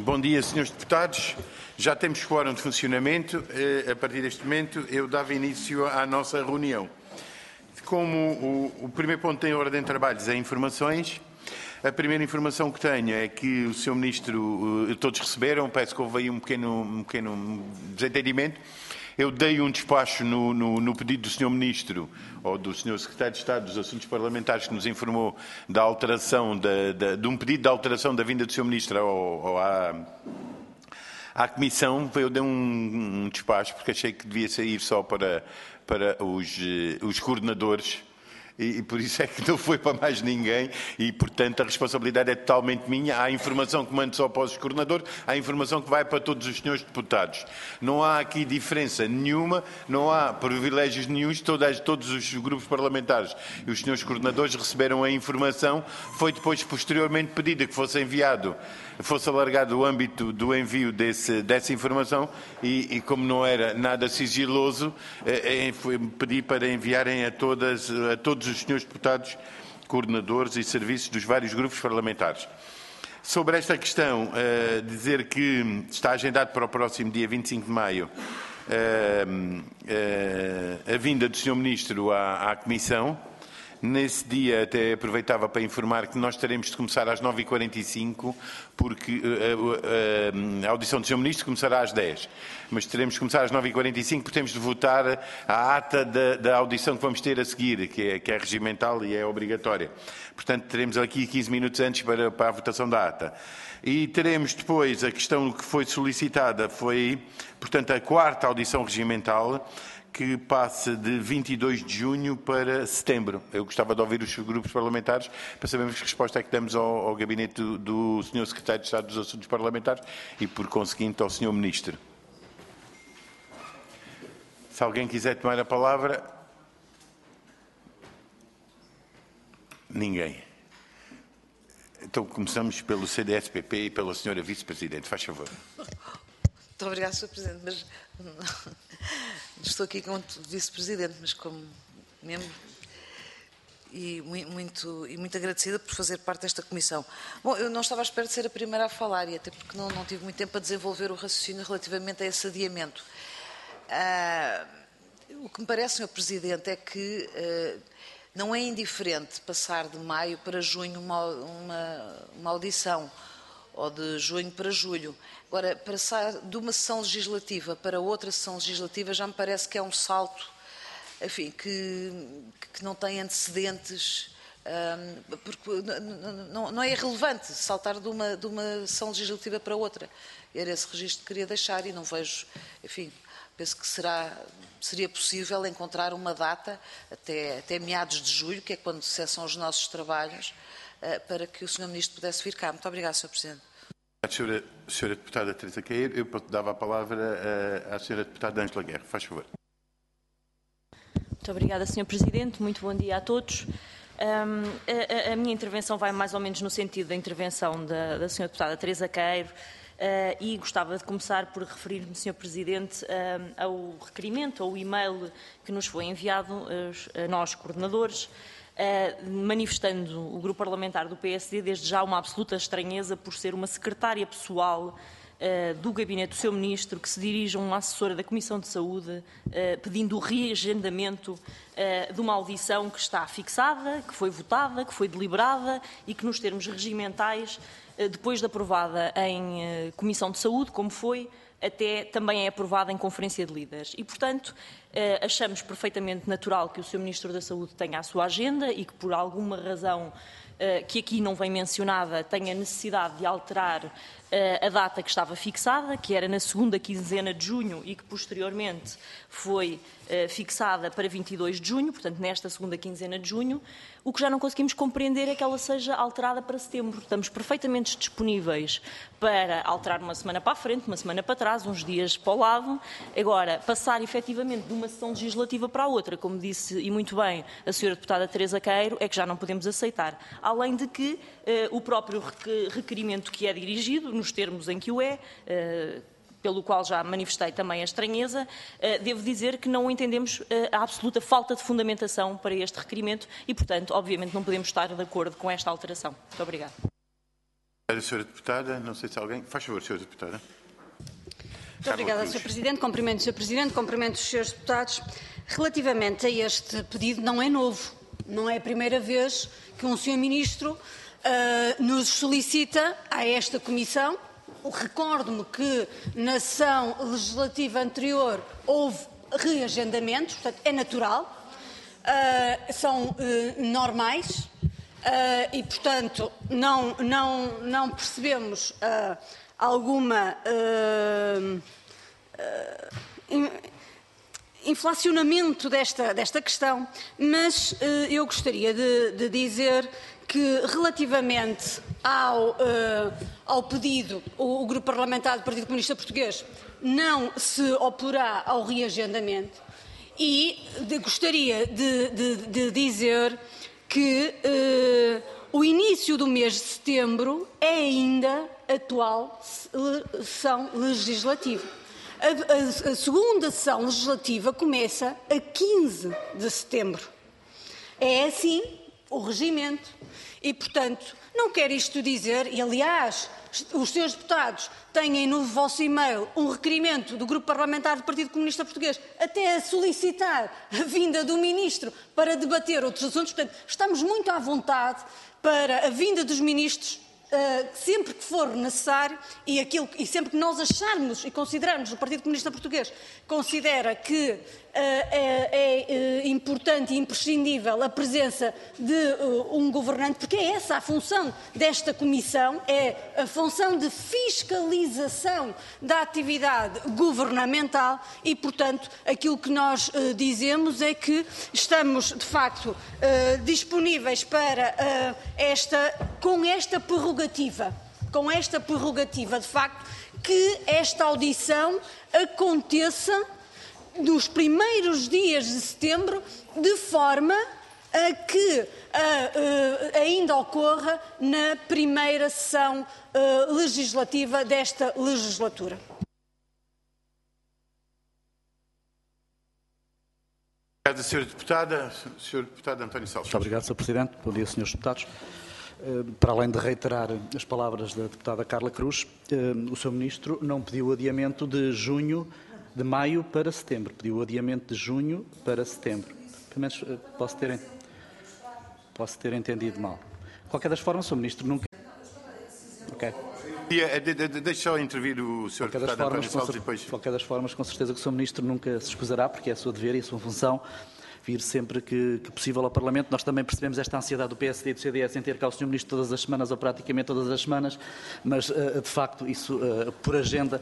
Bom dia, senhores deputados. Já temos quórum de funcionamento. A partir deste momento, eu dava início à nossa reunião. Como o primeiro ponto tem ordem de trabalhos é informações, a primeira informação que tenho é que o Sr. Ministro, todos receberam, parece que houve aí um pequeno desentendimento. Eu dei um despacho no pedido do Sr. Ministro, ou do Sr. Secretário de Estado dos Assuntos Parlamentares, que nos informou da alteração, de um pedido de alteração da vinda do Sr. Ministro à Comissão. Eu dei um despacho, porque achei que devia sair só para os coordenadores, e por isso é que não foi para mais ninguém, e portanto a responsabilidade é totalmente minha. Há informação que mando só para os coordenadores, há informação que vai para todos os senhores deputados. Não há aqui diferença nenhuma, não há privilégios nenhuns, todos os grupos parlamentares e os senhores coordenadores receberam a informação. Foi depois posteriormente pedida que fosse alargado o âmbito do envio dessa informação e como não era nada sigiloso, pedi para enviarem a todos os senhores deputados, coordenadores e serviços dos vários grupos parlamentares. Sobre esta questão, dizer que está agendado para o próximo dia 25 de maio a vinda do Sr. Ministro à Comissão. Nesse dia até aproveitava para informar que nós teremos de começar às 9h45, porque a audição do Sr. Ministro começará às 10h. Mas teremos de começar às 9h45 porque temos de votar a ata da audição que vamos ter a seguir, que é regimental e é obrigatória. Portanto, teremos aqui 15 minutos antes para a votação da ata. E teremos depois a questão que foi solicitada, portanto, a quarta audição regimental, que passa de 22 de junho para setembro. Eu gostava de ouvir os grupos parlamentares para sabermos que resposta é que damos ao gabinete do Sr. Secretário de Estado dos Assuntos Parlamentares e, por conseguinte, ao Sr. Ministro. Se alguém quiser tomar a palavra... Ninguém. Então começamos pelo CDS-PP e pela Sra. Vice-Presidente. Faz favor. Muito obrigada, Sr. Presidente, mas estou aqui como Vice-Presidente, mas como membro e muito agradecida por fazer parte desta comissão. Bom, eu não estava à espera de ser a primeira a falar e até porque não tive muito tempo a desenvolver o raciocínio relativamente a esse adiamento. O que me parece, Sr. Presidente, é que não é indiferente passar de maio para junho uma audição, ou de junho para julho. Agora, passar de uma sessão legislativa para outra sessão legislativa já me parece que é um salto, enfim, que não tem antecedentes, porque não é irrelevante saltar de uma sessão legislativa para outra. Era esse registro que queria deixar e não vejo, enfim, penso que seria possível encontrar uma data até meados de julho, que é quando cessam os nossos trabalhos, para que o Sr. Ministro pudesse vir cá. Muito obrigada, Sr. Presidente. Senhora Deputada Teresa Queiro, eu dava a palavra à Senhora Deputada Ângela Guerra. Faz favor. Muito obrigada, Sr. Presidente. Muito bom dia a todos. A minha intervenção vai mais ou menos no sentido da intervenção da Senhora Deputada Teresa Queiro e gostava de começar por referir-me, Sr. Presidente, ao requerimento, ao e-mail que nos foi enviado a nós, coordenadores, manifestando o grupo parlamentar do PSD desde já uma absoluta estranheza por ser uma secretária pessoal do gabinete do Sr. Ministro que se dirige a uma assessora da Comissão de Saúde pedindo o reagendamento de uma audição que está fixada, que foi votada, que foi deliberada e que nos termos regimentais, depois de aprovada em Comissão de Saúde, como foi, até também é aprovada em Conferência de Líderes. E, portanto, achamos perfeitamente natural que o Sr. Ministro da Saúde tenha a sua agenda e que, por alguma razão que aqui não vem mencionada, tenha necessidade de alterar a data que estava fixada, que era na segunda quinzena de junho e que, posteriormente, foi fixada para 22 de junho, portanto, nesta segunda quinzena de junho. O que já não conseguimos compreender é que ela seja alterada para setembro. Estamos perfeitamente disponíveis para alterar uma semana para a frente, uma semana para trás, uns dias para o lado. Agora, passar efetivamente de uma sessão legislativa para a outra, como disse e muito bem a Sra. Deputada Teresa Queiro, é que já não podemos aceitar. Além de que o próprio requerimento que é dirigido, nos termos em que o é, pelo qual já manifestei também a estranheza, devo dizer que não entendemos a absoluta falta de fundamentação para este requerimento e, portanto, obviamente não podemos estar de acordo com esta alteração. Muito obrigada. A senhora deputada, não sei se alguém... Faz favor, senhora deputada. Muito obrigada, Sr. Presidente. Cumprimento o Sr. Presidente, cumprimento os Srs. Deputados. Relativamente a este pedido, não é novo. Não é a primeira vez que um Sr. Ministro nos solicita a esta Comissão. Recordo-me que na sessão legislativa anterior houve reagendamentos, portanto é natural, são normais e, portanto, não percebemos alguma inflacionamento desta questão, mas eu gostaria de dizer que, relativamente ao pedido, o Grupo Parlamentar do Partido Comunista Português não se oporá ao reagendamento e gostaria de dizer que o início do mês de setembro é ainda atual sessão legislativa. A segunda sessão legislativa começa a 15 de setembro. É assim o regimento. E, portanto, não quero isto dizer, e aliás, os senhores deputados têm no vosso e-mail um requerimento do Grupo Parlamentar do Partido Comunista Português até a solicitar a vinda do Ministro para debater outros assuntos. Portanto, estamos muito à vontade para a vinda dos Ministros sempre que for necessário e sempre que nós acharmos e considerarmos, o Partido Comunista Português considera que é importante e imprescindível a presença de um governante, porque é essa a função desta Comissão, é a função de fiscalização da atividade governamental e, portanto, aquilo que nós dizemos é que estamos, de facto, disponíveis para com esta prerrogativa, de facto, que esta audição aconteça nos primeiros dias de setembro, de forma a que ainda ocorra na primeira sessão legislativa desta legislatura. Obrigado, Sra. Deputada. Sr. Deputado António Salles. Muito obrigado, Sr. Presidente. Bom dia, Srs. Deputados. Para além de reiterar as palavras da deputada Carla Cruz, o Sr. Ministro não pediu adiamento de maio para setembro, pediu adiamento de junho para setembro. Pelo menos posso ter entendido mal. De qualquer das formas, o Sr. Ministro nunca... Ok. Deixe só intervir o Sr. Deputado António Salles e depois... De qualquer das formas, com certeza que o Sr. Ministro nunca se escusará, porque é a sua dever e a sua função vir sempre que possível ao Parlamento. Nós também percebemos esta ansiedade do PSD e do CDS em ter cá o Sr. Ministro todas as semanas, ou praticamente todas as semanas, mas, de facto, isso, por agenda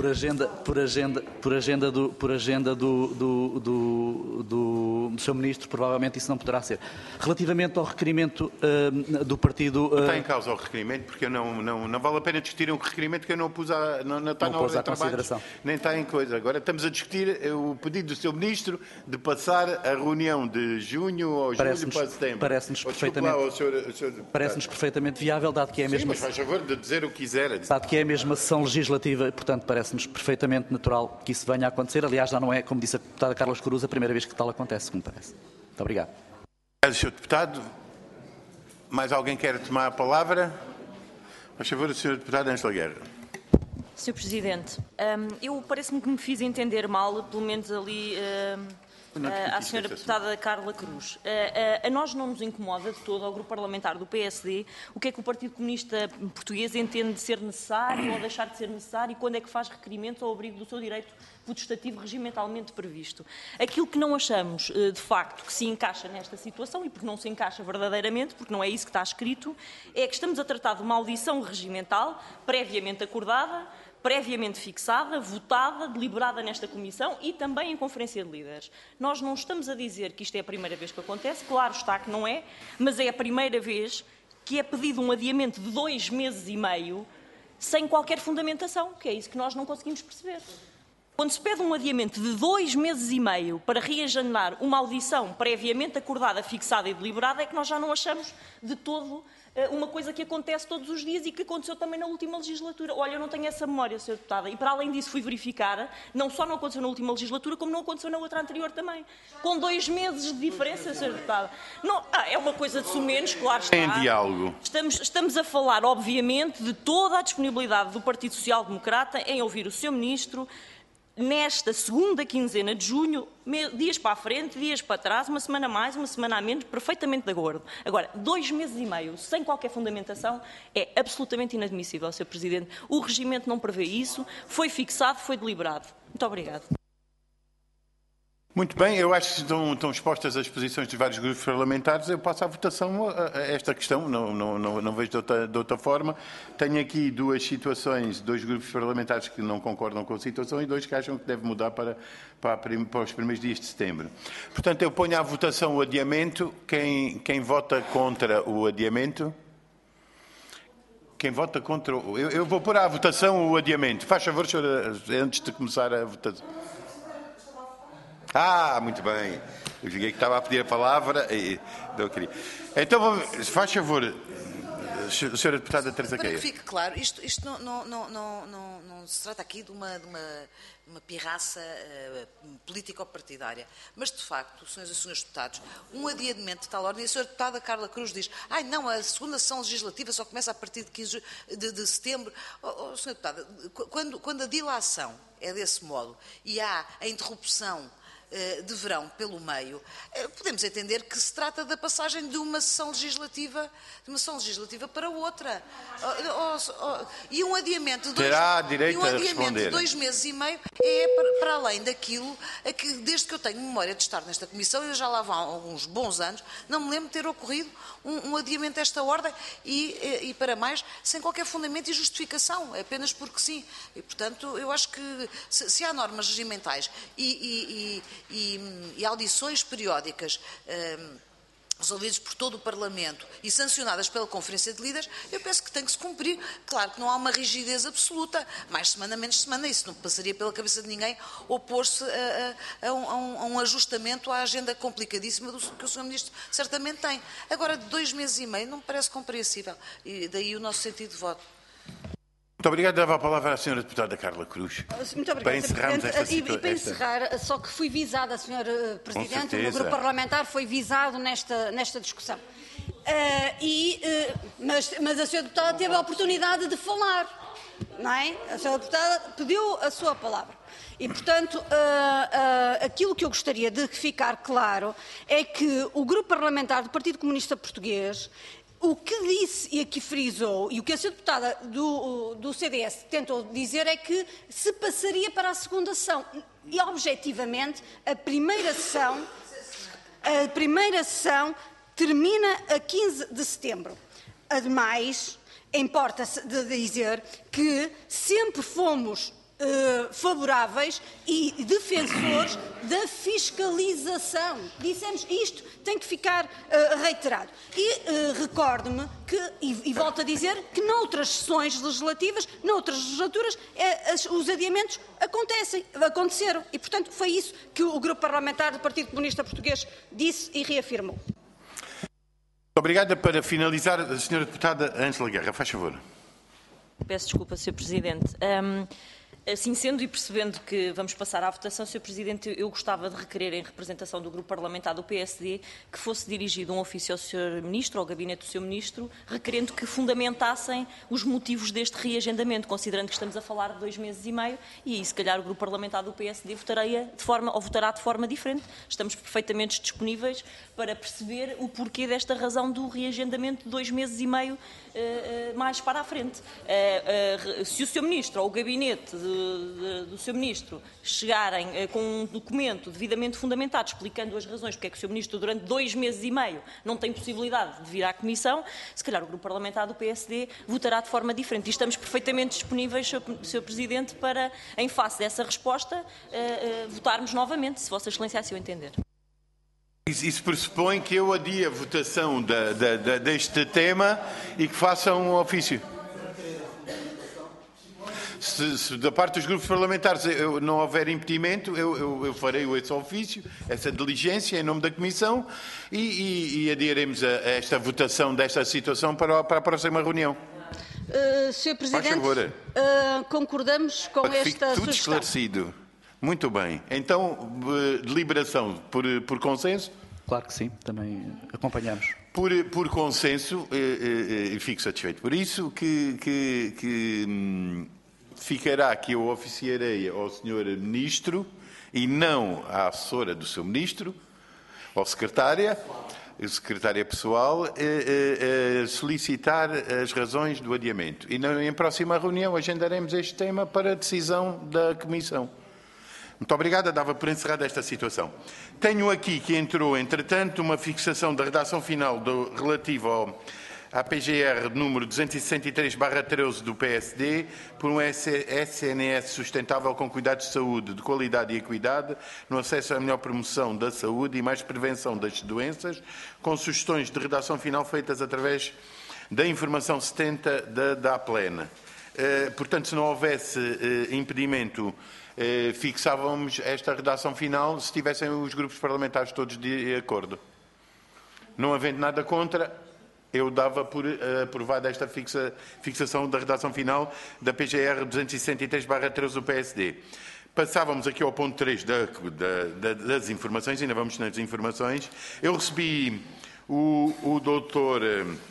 do Sr. Ministro, provavelmente isso não poderá ser. Relativamente ao requerimento do partido... Não está em causa o requerimento, porque não vale a pena discutir um requerimento que eu não pus não está na ordem de trabalho, nem está em coisa. Agora estamos a discutir o pedido do Sr. Ministro de passar a reunião de junho ou julho para setembro. Parece-nos perfeitamente viável, dado que é a mesma... Sim, mas faz favor de dizer o que quiser. Dado que é a mesma sessão legislativa, portanto, parece-nos perfeitamente natural que isso venha a acontecer. Aliás, já não é, como disse a deputada Carla Cruz, a primeira vez que tal acontece, como parece. Muito obrigado. Obrigado, Sr. Deputado. Mais alguém quer tomar a palavra? Faz favor, Sr. Deputado Ângela Guerra. Sr. Presidente, eu parece-me que me fiz entender mal, pelo menos ali... à Sra. Deputada Carla Cruz. A nós não nos incomoda de todo, ao Grupo Parlamentar do PSD, o que é que o Partido Comunista Português entende ser necessário ou deixar de ser necessário e quando é que faz requerimentos ao abrigo do seu direito potestativo regimentalmente previsto. Aquilo que não achamos, de facto, que se encaixa nesta situação, e porque não se encaixa verdadeiramente, porque não é isso que está escrito, é que estamos a tratar de uma audição regimental previamente acordada, previamente fixada, votada, deliberada nesta Comissão e também em Conferência de Líderes. Nós não estamos a dizer que isto é a primeira vez que acontece, claro está que não é, mas é a primeira vez que é pedido um adiamento de 2 meses e meio sem qualquer fundamentação, que é isso que nós não conseguimos perceber. Quando se pede um adiamento de 2 meses e meio para reagendar uma audição previamente acordada, fixada e deliberada, é que nós já não achamos de todo uma coisa que acontece todos os dias e que aconteceu também na última legislatura. Olha, eu não tenho essa memória, Sra. Deputada, e para além disso fui verificar, não só não aconteceu na última legislatura, como não aconteceu na outra anterior também. Com 2 meses de diferença, Sra. Deputada. Não, é uma coisa de sumenos, claro está. Em diálogo. Estamos a falar, obviamente, de toda a disponibilidade do Partido Social Democrata em ouvir o Sr. Ministro, nesta segunda quinzena de junho, dias para a frente, dias para trás, uma semana mais, uma semana a menos, perfeitamente de acordo. Agora, 2 meses e meio, sem qualquer fundamentação, é absolutamente inadmissível, Sr. Presidente. O regimento não prevê isso, foi fixado, foi deliberado. Muito obrigada. Muito bem, eu acho que estão expostas as posições dos vários grupos parlamentares. Eu passo à votação a esta questão, não vejo de outra forma. Tenho aqui 2 situações, 2 grupos parlamentares que não concordam com a situação e 2 que acham que deve mudar para os primeiros dias de setembro. Portanto, eu ponho à votação o adiamento. Quem vota contra o adiamento? Quem vota contra eu vou pôr à votação o adiamento. Faz favor, senhora, antes de começar a votação. Muito bem. Eu cheguei que estava a pedir a palavra e não queria. Então, faz favor, Sra. Deputada Teresa Queia. Para que fique claro, isto não se trata aqui de uma pirraça político-partidária, mas de facto, senhoras e senhores deputados, um adiamento de tal ordem, a Sra. Deputada Carla Cruz diz, não, a segunda sessão legislativa só começa a partir de 15 de setembro. Sra. Deputada, quando a dilação é desse modo e há a interrupção de verão pelo meio, podemos entender que se trata da passagem de uma sessão legislativa para outra. E um adiamento de 2 meses e meio é para além daquilo a que, desde que eu tenho memória de estar nesta comissão, eu já lá vão alguns bons anos, não me lembro de ter ocorrido um adiamento desta ordem e para mais, sem qualquer fundamento e justificação, apenas porque sim. E, portanto, eu acho que se há normas regimentais e audições periódicas resolvidas por todo o Parlamento e sancionadas pela Conferência de Líderes, eu penso que tem que se cumprir. Claro que não há uma rigidez absoluta, mais semana, menos semana, isso não passaria pela cabeça de ninguém opor-se a um ajustamento à agenda complicadíssima que o Sr. Ministro certamente tem. Agora, de 2 meses e meio não me parece compreensível, e daí o nosso sentido de voto. Muito obrigado. Dava a palavra à Sra. Deputada Carla Cruz. Muito obrigada, para encerrarmos esta situação. E para encerrar, só que fui visada, Sr. Presidente, o meu grupo parlamentar foi visado nesta discussão. Mas a Sra. Deputada teve a oportunidade de falar, não é? A Sra. Deputada pediu a sua palavra. E, portanto, aquilo que eu gostaria de ficar claro é que o grupo parlamentar do Partido Comunista Português, o que disse e aqui frisou, e o que a Sra. Deputada do CDS tentou dizer é que se passaria para a segunda sessão. E, objetivamente, a primeira sessão termina a 15 de setembro. Ademais, importa-se de dizer que sempre fomos favoráveis e defensores da fiscalização. Dissemos isto, tem que ficar reiterado. E recordo-me que, e volto a dizer, que noutras sessões legislativas, noutras legislaturas, os adiamentos aconteceram. E, portanto, foi isso que o Grupo Parlamentar do Partido Comunista Português disse e reafirmou. Obrigada. Para finalizar, a Sra. Deputada Ângela Guerra, faz favor. Peço desculpa, Sr. Presidente. Assim sendo e percebendo que vamos passar à votação, Sr. Presidente, eu gostava de requerer, em representação do Grupo Parlamentar do PSD, que fosse dirigido um ofício ao Sr. Ministro, ao Gabinete do Sr. Ministro, requerendo que fundamentassem os motivos deste reagendamento, considerando que estamos a falar de 2 meses e meio, e aí, se calhar, o Grupo Parlamentar do PSD votará de forma diferente. Estamos perfeitamente disponíveis para perceber o porquê desta razão do reagendamento de 2 meses e meio mais para a frente. Se o Sr. Ministro ou o Gabinete do Sr. Ministro chegarem com um documento devidamente fundamentado, explicando as razões porque é que o Sr. Ministro durante 2 meses e meio não tem possibilidade de vir à Comissão, se calhar o Grupo Parlamentar do PSD votará de forma diferente. E estamos perfeitamente disponíveis, Sr. Presidente, para, em face dessa resposta, votarmos novamente, se Vossa Excelência assim o entender. Isso pressupõe que eu adie a votação deste tema e que faça um ofício. se da parte dos grupos parlamentares não houver impedimento, eu farei esse ofício, essa diligência em nome da Comissão e adiremos a esta votação desta situação para a próxima reunião. Sr. Presidente, concordamos com para que fique esta tudo sugestão. esclarecido. Muito bem. Então, deliberação por consenso? Claro que sim, também acompanhamos. Por consenso, e fico satisfeito por isso, que ficará que eu oficiarei ao Sr. Ministro e não à assessora do Sr. Ministro, ou secretária pessoal, solicitar as razões do adiamento. E em próxima reunião agendaremos este tema para a decisão da Comissão. Muito obrigado, dava por encerrada esta situação. Tenho aqui que entrou, entretanto, uma fixação da redação final relativa à PGR número 263/13 do PSD, por um SNS sustentável com cuidados de saúde, de qualidade e equidade, no acesso à melhor promoção da saúde e mais prevenção das doenças, com sugestões de redação final feitas através da informação 70 da APLEN. Portanto, se não houvesse impedimento, fixávamos esta redação final se tivessem os grupos parlamentares todos de acordo. Não havendo nada contra, eu dava por aprovada esta fixação da redação final da PGR 263/13 do PSD. Passávamos aqui ao ponto 3 das informações, ainda vamos nas informações. Eu recebi o doutor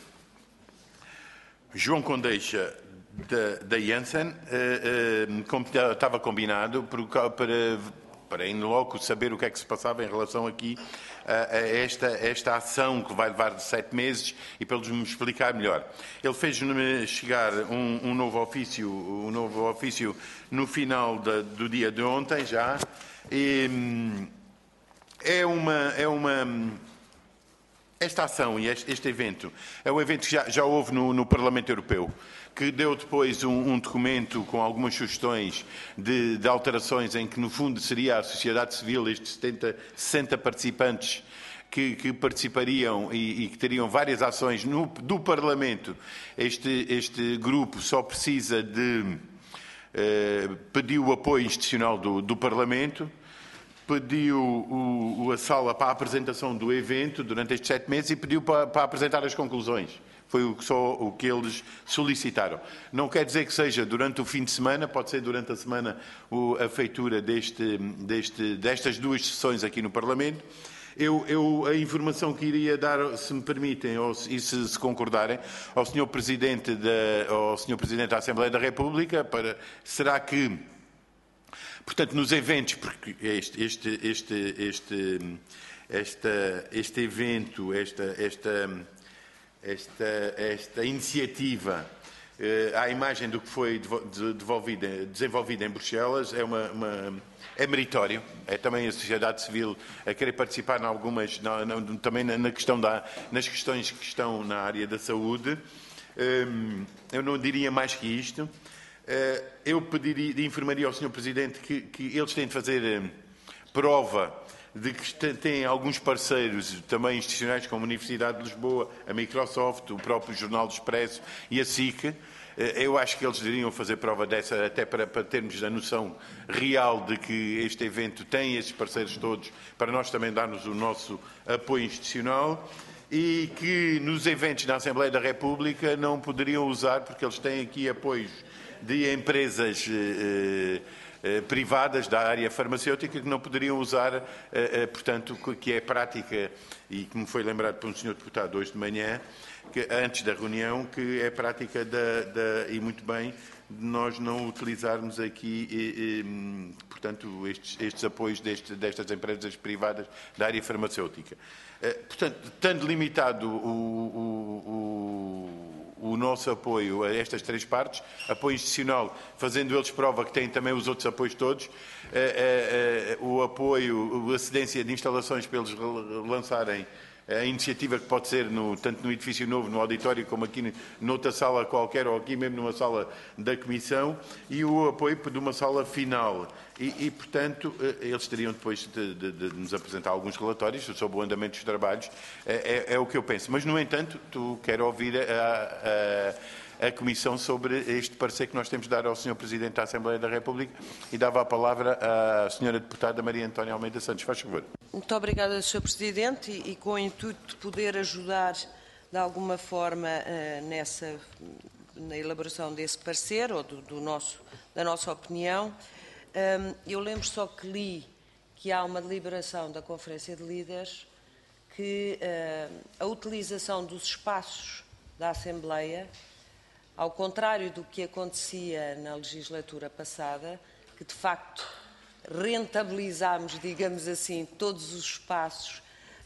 João Condeixa da Janssen, como estava combinado, para em loco saber o que é que se passava em relação aqui a esta ação que vai levar de 7 meses e para eles me explicar melhor. Ele fez-me chegar um novo ofício no final do dia de ontem já. E esta ação e este evento é um evento que já houve no Parlamento Europeu, que deu depois um documento com algumas sugestões de alterações em que, no fundo, seria a sociedade civil, estes 60 participantes que participariam e que teriam várias ações do Parlamento. Este grupo só precisa de pedir o apoio institucional do Parlamento, pediu a sala para a apresentação do evento durante estes 7 meses e pediu para apresentar as conclusões. Foi só o que eles solicitaram. Não quer dizer que seja durante o fim de semana, pode ser durante a semana a feitura destas 2 sessões aqui no Parlamento. A informação que iria dar, se me permitem, e se concordarem, ao Sr. Presidente da Assembleia da República, será que, portanto, nos eventos, porque este evento, esta iniciativa, à imagem do que foi desenvolvida em Bruxelas, é meritório. É também a sociedade civil a querer participar também nas questões que estão na área da saúde. Eu não diria mais que isto. Eu informaria ao Sr. Presidente que eles têm de fazer prova de que têm alguns parceiros também institucionais, como a Universidade de Lisboa, a Microsoft, o próprio Jornal do Expresso e a SIC. Eu acho que eles deveriam fazer prova dessa, até para termos a noção real de que este evento tem esses parceiros todos, para nós também darmos o nosso apoio institucional, e que nos eventos da Assembleia da República não poderiam usar, porque eles têm aqui apoios de empresas privadas da área farmacêutica que não poderiam usar, portanto, que é prática, e que me foi lembrado por um senhor deputado hoje de manhã, antes da reunião, que é prática e muito bem, de nós não utilizarmos aqui, portanto, estes apoios destas empresas privadas da área farmacêutica. Portanto, estando limitado o nosso apoio a estas 3 partes, apoio institucional, fazendo eles prova que têm também os outros apoios todos, o apoio, a cedência de instalações para eles lançarem a iniciativa que pode ser tanto no edifício novo, no auditório, como aqui noutra sala qualquer, ou aqui mesmo numa sala da Comissão, e o apoio de uma sala final. Portanto, eles teriam depois de nos apresentar alguns relatórios sobre o andamento dos trabalhos, é o que eu penso. Mas, no entanto, quero ouvir a Comissão sobre este parecer que nós temos de dar ao Sr. Presidente da Assembleia da República e dava a palavra à Sra. Deputada Maria Antónia Almeida Santos. Faz favor. Muito obrigada, Sr. Presidente, e com o intuito de poder ajudar de alguma forma na elaboração desse parecer ou da nossa opinião, eu lembro só que li que há uma deliberação da Conferência de Líderes que a utilização dos espaços da Assembleia, ao contrário do que acontecia na legislatura passada, que de facto rentabilizámos, digamos assim, todos os espaços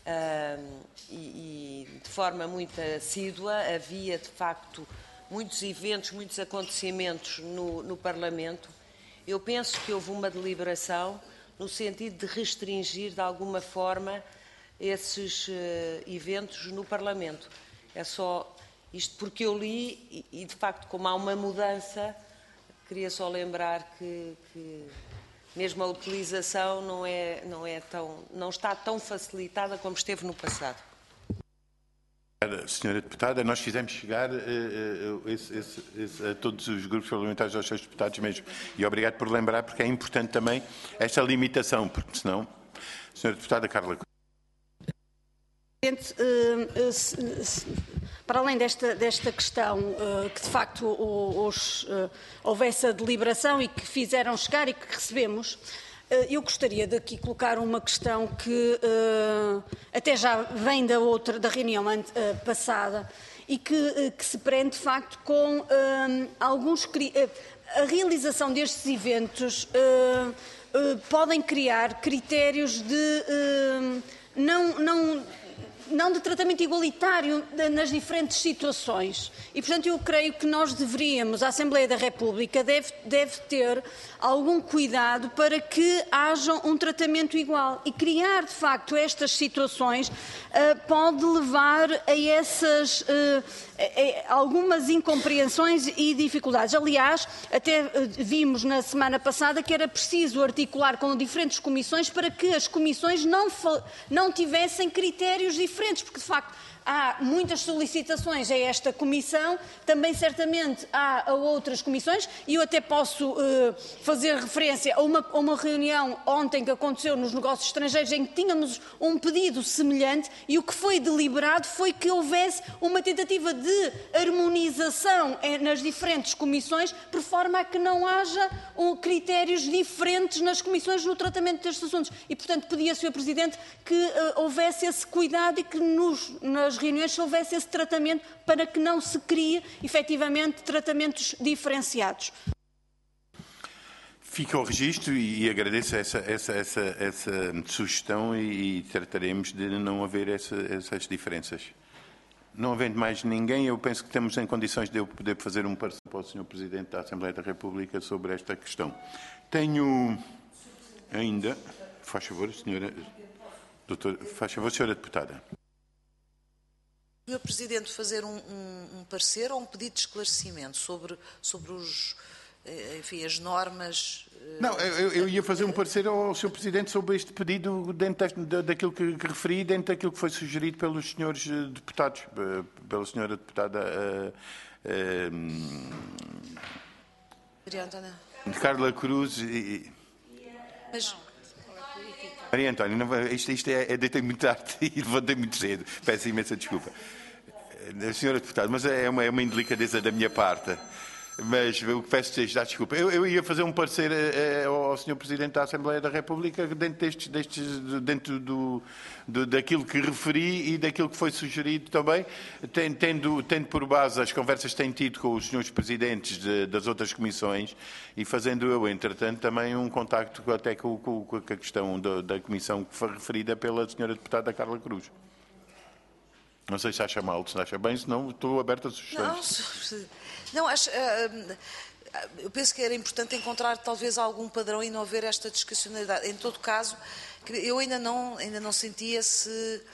e de forma muito assídua, havia de facto muitos eventos, muitos acontecimentos no Parlamento. Eu penso que houve uma deliberação no sentido de restringir de alguma forma esses eventos no Parlamento. É só isto porque eu li e de facto, como há uma mudança, queria só lembrar que mesmo a utilização não está tão facilitada como esteve no passado. Senhora Deputada, nós fizemos chegar a todos os grupos parlamentares, aos seus deputados mesmo. E obrigado por lembrar, porque é importante também esta limitação, porque senão... Senhora Deputada Carla Cruz. Para além desta questão, que de facto houve essa deliberação e que fizeram chegar e que recebemos, eu gostaria de aqui colocar uma questão que até já vem da reunião passada e que se prende de facto com a realização destes eventos podem criar critérios de não de tratamento igualitário nas diferentes situações. E, portanto, eu creio que nós deveríamos, a Assembleia da República deve ter algum cuidado para que haja um tratamento igual. E criar, de facto, estas situações pode levar a essas algumas incompreensões e dificuldades. Aliás, até vimos na semana passada que era preciso articular com diferentes comissões para que as comissões não tivessem critérios diferentes, porque de facto há muitas solicitações a esta comissão, também certamente há a outras comissões, e eu até posso fazer referência a uma reunião ontem que aconteceu nos negócios estrangeiros em que tínhamos um pedido semelhante e o que foi deliberado foi que houvesse uma tentativa de harmonização nas diferentes comissões, por forma a que não haja critérios diferentes nas comissões no tratamento destes assuntos. E, portanto, pedia, Sr. Presidente, que houvesse esse cuidado e que nas reuniões houvesse esse tratamento para que não se crie, efetivamente, tratamentos diferenciados. Fica o registro e agradeço essa sugestão e trataremos de não haver essas diferenças. Não havendo mais ninguém, eu penso que estamos em condições de eu poder fazer um parecer para o Sr. Presidente da Assembleia da República sobre esta questão. Tenho ainda, faz favor, Senhora Deputada. Sr. Presidente, fazer um parecer ou um pedido de esclarecimento sobre as normas... Não, eu ia fazer um parecer ao Sr. Presidente sobre este pedido dentro daquilo que referi, dentro daquilo que foi sugerido pelos senhores deputados, pela senhora deputada Maria Antónia. Carla Cruz e... Mas... Maria Antónia, isto deitei muito tarde e levantei muito cedo. Peço imensa desculpa. Senhora Deputada, mas é uma indelicadeza da minha parte. Mas eu peço já desculpa. Eu ia fazer um parecer ao Sr. Presidente da Assembleia da República dentro daquilo que referi e daquilo que foi sugerido também, tendo por base as conversas que tenho tido com os senhores Presidentes das outras comissões e fazendo eu, entretanto, também um contacto até com a questão da comissão que foi referida pela Sra. Deputada Carla Cruz. Não sei se acha mal, se acha bem, senão estou aberto a sugestões. Não, eu penso que era importante encontrar talvez algum padrão e não haver esta discrecionalidade. Em todo caso, eu ainda não senti esse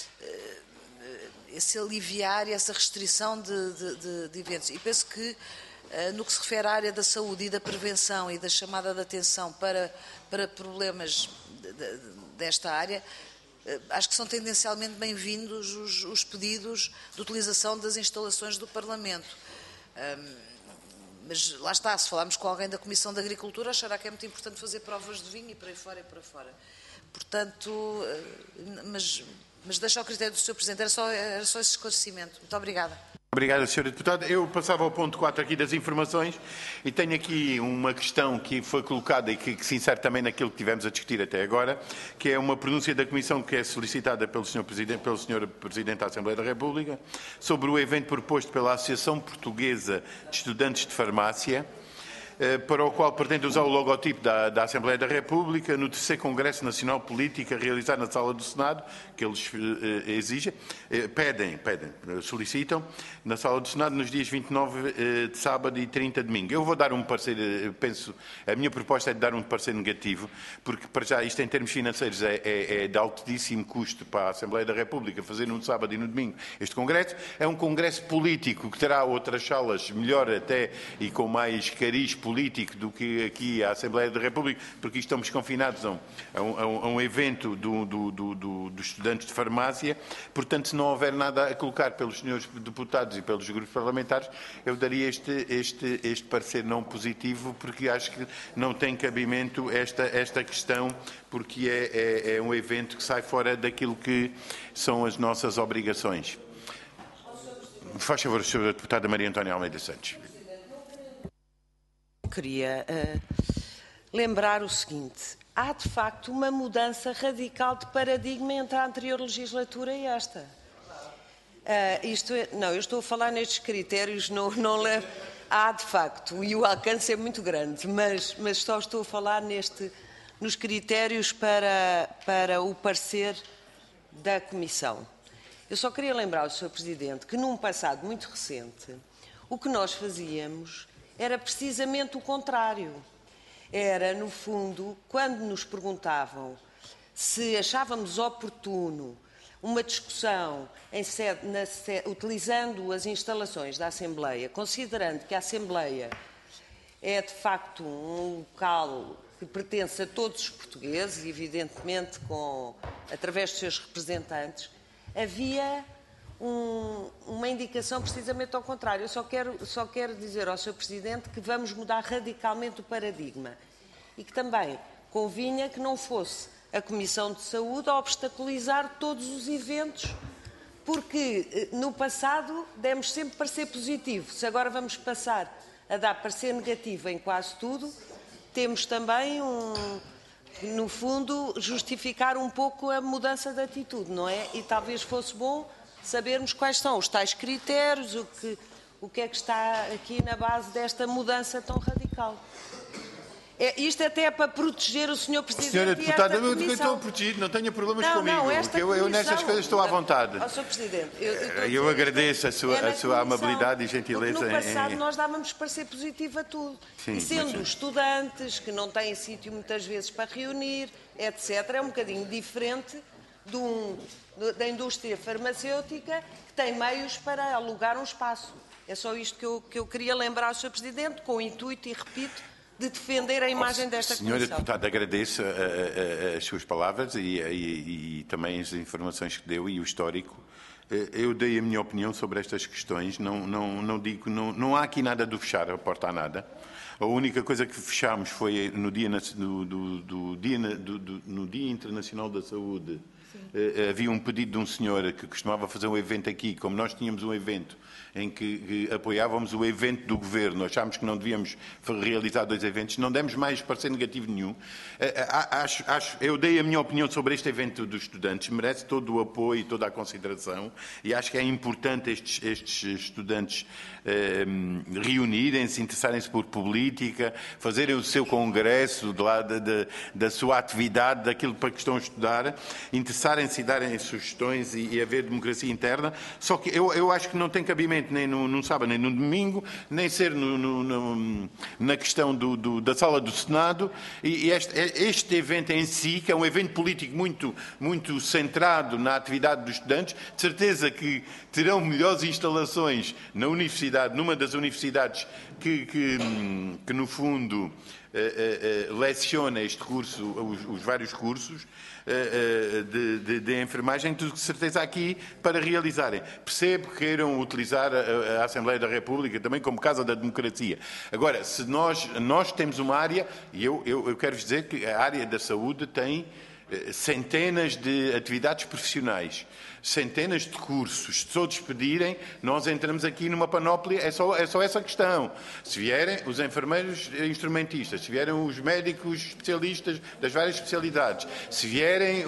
aliviar e essa restrição de eventos. E penso que no que se refere à área da saúde e da prevenção e da chamada de atenção para problemas desta área, acho que são tendencialmente bem-vindos os pedidos de utilização das instalações do Parlamento. Mas lá está, se falarmos com alguém da Comissão de Agricultura, achará que é muito importante fazer provas de vinho e por aí fora e para fora. Portanto, mas deixo ao critério do Sr. Presidente, era só esse esclarecimento. Muito obrigada. Obrigado, Sra. Deputada. Eu passava ao ponto 4 aqui das informações e tenho aqui uma questão que foi colocada e que se insere também naquilo que tivemos a discutir até agora, que é uma pronúncia da Comissão que é solicitada pelo Sr. Presidente da Assembleia da República sobre o evento proposto pela Associação Portuguesa de Estudantes de Farmácia, para o qual pretende usar o logotipo da Assembleia da República no 3º Congresso Nacional Política realizado na Sala do Senado, que eles solicitam, na Sala do Senado nos dias 29 de sábado e 30 de domingo. Eu vou dar um parecer, a minha proposta é de dar um parecer negativo, porque para já isto em termos financeiros é de altíssimo custo para a Assembleia da República fazer no sábado e no domingo este Congresso. É um Congresso político que terá outras salas melhor até e com mais cariz político do que aqui a Assembleia da República, porque estamos confinados a um evento dos estudantes de farmácia. Portanto, se não houver nada a colocar pelos senhores deputados e pelos grupos parlamentares, eu daria este parecer não positivo, porque acho que não tem cabimento esta questão, porque é um evento que sai fora daquilo que são as nossas obrigações. Faz favor, Sra. Deputada Maria Antónia Almeida Santos. Queria lembrar o seguinte: há de facto uma mudança radical de paradigma entre a anterior legislatura e esta. Eu estou a falar nestes critérios, não levo. Há de facto, e o alcance é muito grande, mas só estou a falar nos critérios para o parecer da Comissão. Eu só queria lembrar ao Sr. Presidente que num passado muito recente, o que nós fazíamos era precisamente o contrário. Era, no fundo, quando nos perguntavam se achávamos oportuno uma discussão utilizando as instalações da Assembleia, considerando que a Assembleia é, de facto, um local que pertence a todos os portugueses, evidentemente através dos seus representantes, havia uma indicação precisamente ao contrário. Eu só quero dizer ao Sr. Presidente que vamos mudar radicalmente o paradigma e que também convinha que não fosse a Comissão de Saúde a obstaculizar todos os eventos, porque no passado demos sempre parecer positivo. Se agora vamos passar a dar parecer negativo em quase tudo, temos também no fundo, justificar um pouco a mudança de atitude, não é? E talvez fosse bom sabermos quais são os tais critérios, o que é que está aqui na base desta mudança tão radical. Isto até é para proteger o Sr. Presidente. Senhora Deputada, eu estou protegido, não tenha problemas comigo. Eu nessas coisas estou à vontade. Sr. Presidente, eu agradeço a sua amabilidade e gentileza. No passado nós dávamos parecer positivo a tudo. Sim, e sendo estudantes que não têm sítio muitas vezes para reunir, etc., é um bocadinho diferente da indústria farmacêutica, que tem meios para alugar um espaço. É só isto que eu queria lembrar ao Sr. Presidente, com o intuito, e repito, de defender a imagem desta Comissão. Senhora Deputada, agradeço as suas palavras e também as informações que deu e o histórico. Eu dei a minha opinião sobre estas questões. Não há aqui nada de fechar a porta a nada. A única coisa que fechámos foi no Dia Internacional da Saúde. Havia um pedido de um senhor que costumava fazer um evento aqui. Como nós tínhamos um evento em que apoiávamos o evento do Governo, achámos que não devíamos realizar dois eventos, não demos mais parecer negativo nenhum. Eu dei a minha opinião sobre este evento dos estudantes, merece todo o apoio e toda a consideração, e acho que é importante estes estudantes reunirem-se, interessarem-se por política, fazerem o seu congresso da sua atividade, daquilo para que estão a estudar, interessarem-se e darem sugestões e haver democracia interna. Só que eu acho que não tem cabimento nem no sábado nem no domingo, nem ser na questão da Sala do Senado. E este evento em si, que é um evento político muito, muito centrado na atividade dos estudantes, de certeza que terão melhores instalações na universidade, numa das universidades que no fundo, leciona este curso, os vários cursos de enfermagem, de certeza aqui para realizarem. Percebo que queiram utilizar a Assembleia da República também como casa da democracia. Agora, se nós temos uma área, e eu quero-vos dizer que a área da saúde tem centenas de atividades profissionais, centenas de cursos. Se todos pedirem, nós entramos aqui numa panóplia, é só essa questão. Se vierem os enfermeiros instrumentistas, se vierem os médicos especialistas das várias especialidades, se vierem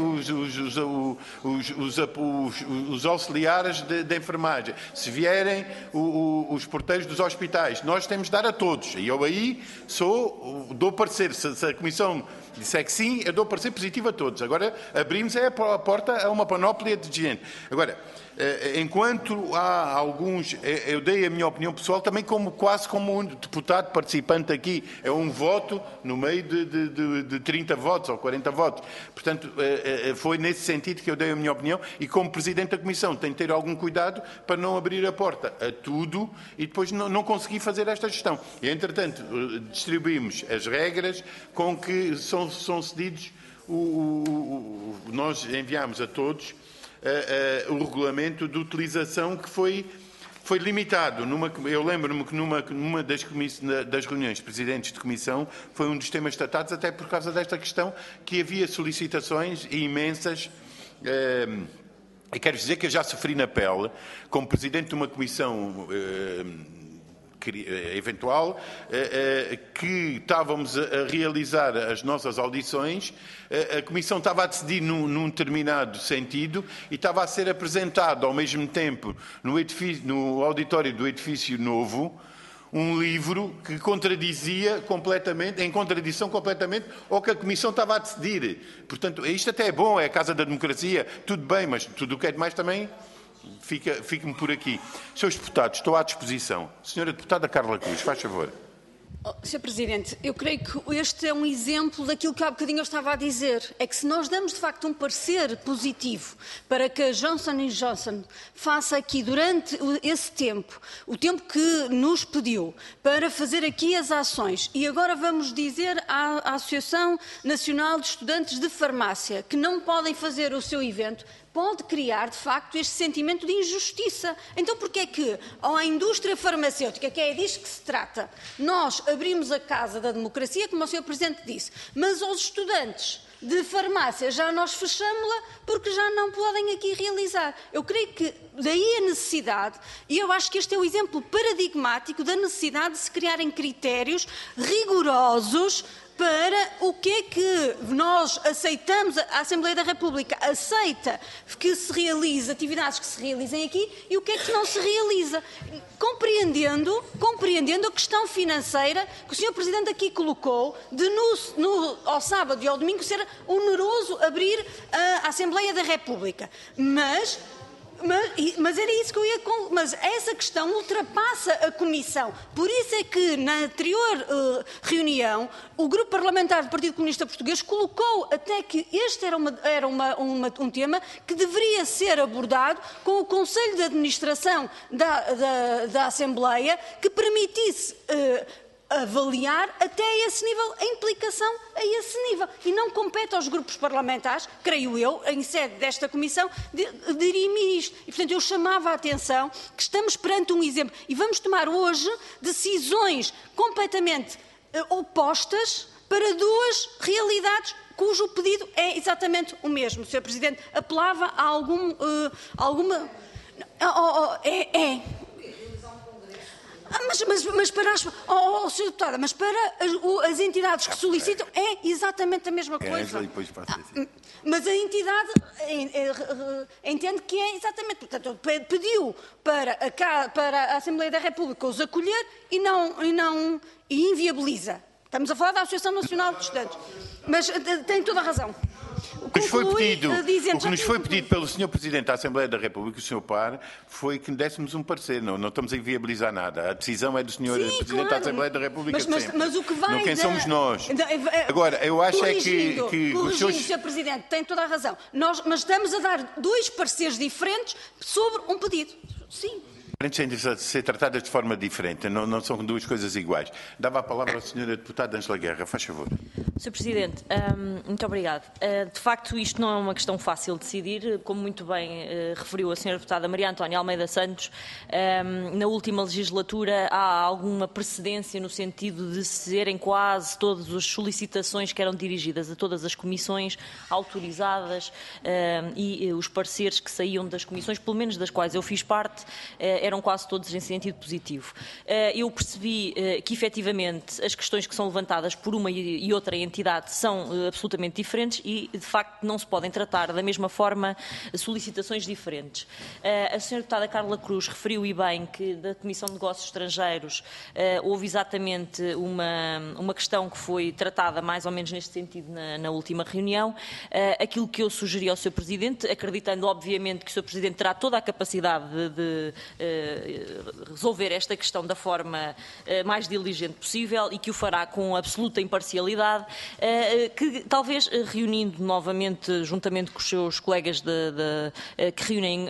os auxiliares de enfermagem, se vierem os porteiros dos hospitais, nós temos de dar a todos. E eu aí dou parecer, se a Comissão disser que sim, eu dou parecer positivo a todos. Agora, abrimos a porta a uma panóplia de gente. Agora, enquanto há alguns, eu dei a minha opinião pessoal também quase como um deputado participante aqui, é um voto no meio de 30 votos ou 40 votos. Portanto, foi nesse sentido que eu dei a minha opinião e como Presidente da Comissão tenho de ter algum cuidado para não abrir a porta a tudo e depois não conseguir fazer esta gestão. E, entretanto, distribuímos as regras com que são cedidos, nós enviámos a todos o regulamento de utilização que foi limitado. Eu lembro-me que numa das reuniões de presidentes de comissão foi um dos temas tratados até por causa desta questão que havia solicitações imensas. E quero dizer que eu já sofri na pele, como presidente de uma comissão eventual, que estávamos a realizar as nossas audições, a Comissão estava a decidir num determinado sentido e estava a ser apresentado ao mesmo tempo no auditório do edifício novo um livro que em contradição completamente ao que a Comissão estava a decidir. Portanto, isto até é bom, é a Casa da Democracia, tudo bem, mas tudo o que é demais também fique-me por aqui. Senhores deputados, estou à disposição. Senhora Deputada Carla Cruz, faz favor. Sr. Presidente, eu creio que este é um exemplo daquilo que há bocadinho eu estava a dizer. É que se nós damos, de facto, um parecer positivo para que a Johnson & Johnson faça aqui, durante esse tempo, o tempo que nos pediu, para fazer aqui as ações, e agora vamos dizer à Associação Nacional de Estudantes de Farmácia que não podem fazer o seu evento, pode criar, de facto, este sentimento de injustiça. Então, porquê é que, à indústria farmacêutica, que é disso que se trata, nós abrimos a Casa da Democracia, como o Sr. Presidente disse, mas aos estudantes de farmácia já nós fechamos-la porque já não podem aqui realizar? Eu creio que daí a necessidade, e eu acho que este é o exemplo paradigmático da necessidade de se criarem critérios rigorosos para o que é que nós aceitamos, a Assembleia da República aceita que se realize, atividades que se realizem aqui, e o que é que não se realiza. Compreendendo a questão financeira que o Sr. Presidente aqui colocou, de ao sábado e ao domingo ser oneroso abrir a Assembleia da República. Mas era isso que eu ia... Mas essa questão ultrapassa a Comissão. Por isso é que, na anterior reunião, o Grupo Parlamentar do Partido Comunista Português colocou até que este era um tema que deveria ser abordado com o Conselho de Administração da Assembleia, que permitisse... avaliar até esse nível, a implicação a esse nível. E não compete aos grupos parlamentares, creio eu, em sede desta Comissão, dirimir isto. E, portanto, eu chamava a atenção que estamos perante um exemplo e vamos tomar hoje decisões completamente opostas para duas realidades cujo pedido é exatamente o mesmo. Sr. Presidente, apelava a alguma... Mas para Sr. Deputada, mas para as entidades que solicitam é exatamente a mesma coisa. Mas a entidade entende que é exatamente, portanto, pediu para a Assembleia da República os acolher e inviabiliza. Estamos a falar da Associação Nacional de Estudantes. Mas tem toda a razão. O que nos foi pedido pelo Sr. Presidente da Assembleia da República, o Sr. Par, foi que dessemos um parecer. Não estamos a inviabilizar nada. A decisão é do Sr. Presidente da Assembleia da República sempre. Mas o que vai... Não quem somos nós. Agora, eu acho que corrigindo, Sr. Presidente, tem toda a razão. Mas estamos a dar dois pareceres diferentes sobre um pedido. Sim. Têm de ser tratadas de forma diferente, não são duas coisas iguais. Dava a palavra à senhora deputada Ângela Guerra, faz favor. Sr. Presidente, muito obrigada. De facto, isto não é uma questão fácil de decidir, como muito bem referiu a senhora deputada Maria Antónia Almeida Santos. Na última legislatura há alguma precedência no sentido de serem quase todas as solicitações que eram dirigidas a todas as comissões autorizadas e os pareceres que saíam das comissões, pelo menos das quais eu fiz parte, eram quase todos em sentido positivo. Eu percebi que, efetivamente, as questões que são levantadas por uma e outra entidade são absolutamente diferentes e, de facto, não se podem tratar da mesma forma solicitações diferentes. A senhora deputada Carla Cruz referiu e bem que da Comissão de Negócios Estrangeiros houve exatamente uma questão que foi tratada mais ou menos neste sentido na última reunião. Aquilo que eu sugeri ao Sr. Presidente, acreditando obviamente que o Sr. Presidente terá toda a capacidade de resolver esta questão da forma mais diligente possível e que o fará com absoluta imparcialidade, que talvez reunindo novamente, juntamente com os seus colegas que reúnem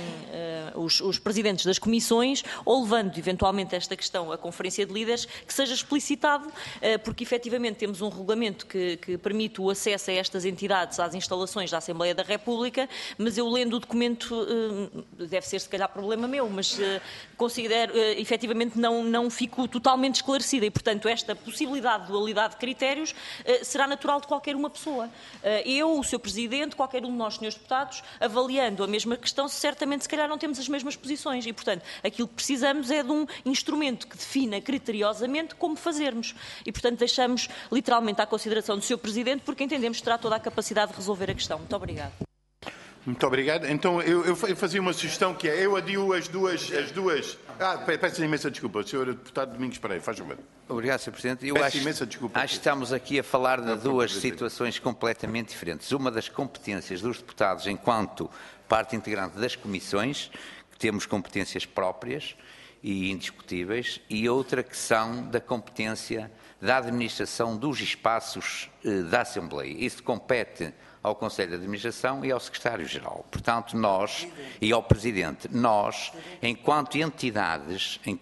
os presidentes das comissões, ou levando eventualmente esta questão à Conferência de Líderes, que seja explicitado, porque efetivamente temos um regulamento que permite o acesso a estas entidades, às instalações da Assembleia da República, mas eu lendo o documento, deve ser se calhar problema meu, mas considero, efetivamente não fico totalmente esclarecida e, portanto, esta possibilidade de dualidade de critérios será natural de qualquer uma pessoa. Eu, o Sr. Presidente, qualquer um de nós, senhores deputados, avaliando a mesma questão, certamente, se calhar, não temos as mesmas posições e, portanto, aquilo que precisamos é de um instrumento que defina criteriosamente como fazermos. E, portanto, deixamos literalmente à consideração do Sr. Presidente, porque entendemos que terá toda a capacidade de resolver a questão. Muito obrigada. Muito obrigado. Então, eu fazia uma sugestão que é, eu adio as duas... peço imensa desculpa, Sr. Deputado Domingos Pereira, faz favor. Obrigado, Sr. Presidente. Peço imensa desculpa. Acho que estamos aqui a falar de duas situações completamente diferentes. Uma das competências dos deputados enquanto parte integrante das comissões, que temos competências próprias e indiscutíveis, e outra que são da competência da administração dos espaços da Assembleia. Isso compete ao Conselho de Administração e ao Secretário-Geral. Portanto, nós, e ao Presidente, nós, enquanto entidade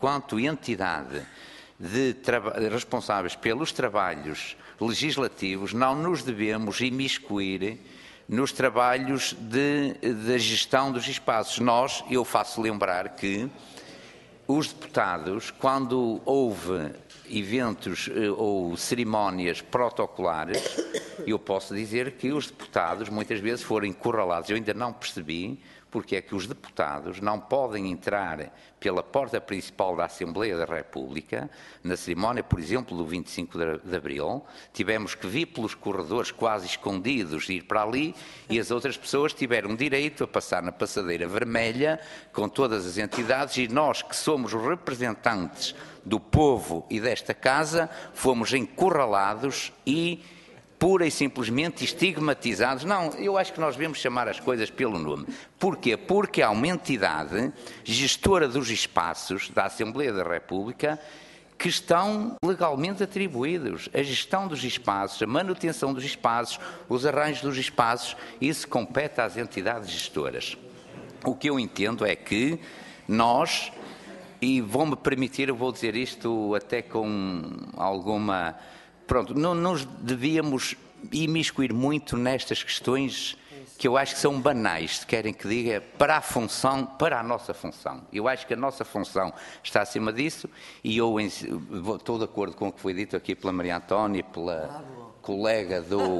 responsáveis pelos trabalhos legislativos, não nos devemos imiscuir nos trabalhos da gestão dos espaços. Eu faço lembrar que os deputados, quando houve eventos ou cerimónias protocolares, eu posso dizer que os deputados muitas vezes foram encurralados. Eu ainda não percebi porque é que os deputados não podem entrar pela porta principal da Assembleia da República, na cerimónia, por exemplo, do 25 de Abril, tivemos que vir pelos corredores quase escondidos, ir para ali, e as outras pessoas tiveram direito a passar na passadeira vermelha com todas as entidades, e nós, que somos os representantes do povo e desta casa, fomos encurralados e pura e simplesmente estigmatizados. Não, eu acho que nós devemos chamar as coisas pelo nome. Porquê? Porque há uma entidade gestora dos espaços da Assembleia da República que estão legalmente atribuídos. A gestão dos espaços, a manutenção dos espaços, os arranjos dos espaços, isso compete às entidades gestoras. O que eu entendo é que nós, e vão-me permitir, eu vou dizer isto até com alguma... Pronto, não nos devíamos imiscuir muito nestas questões que eu acho que são banais, se querem que diga, para a nossa função. Eu acho que a nossa função está acima disso e eu estou de acordo com o que foi dito aqui pela Maria Antónia, pela colega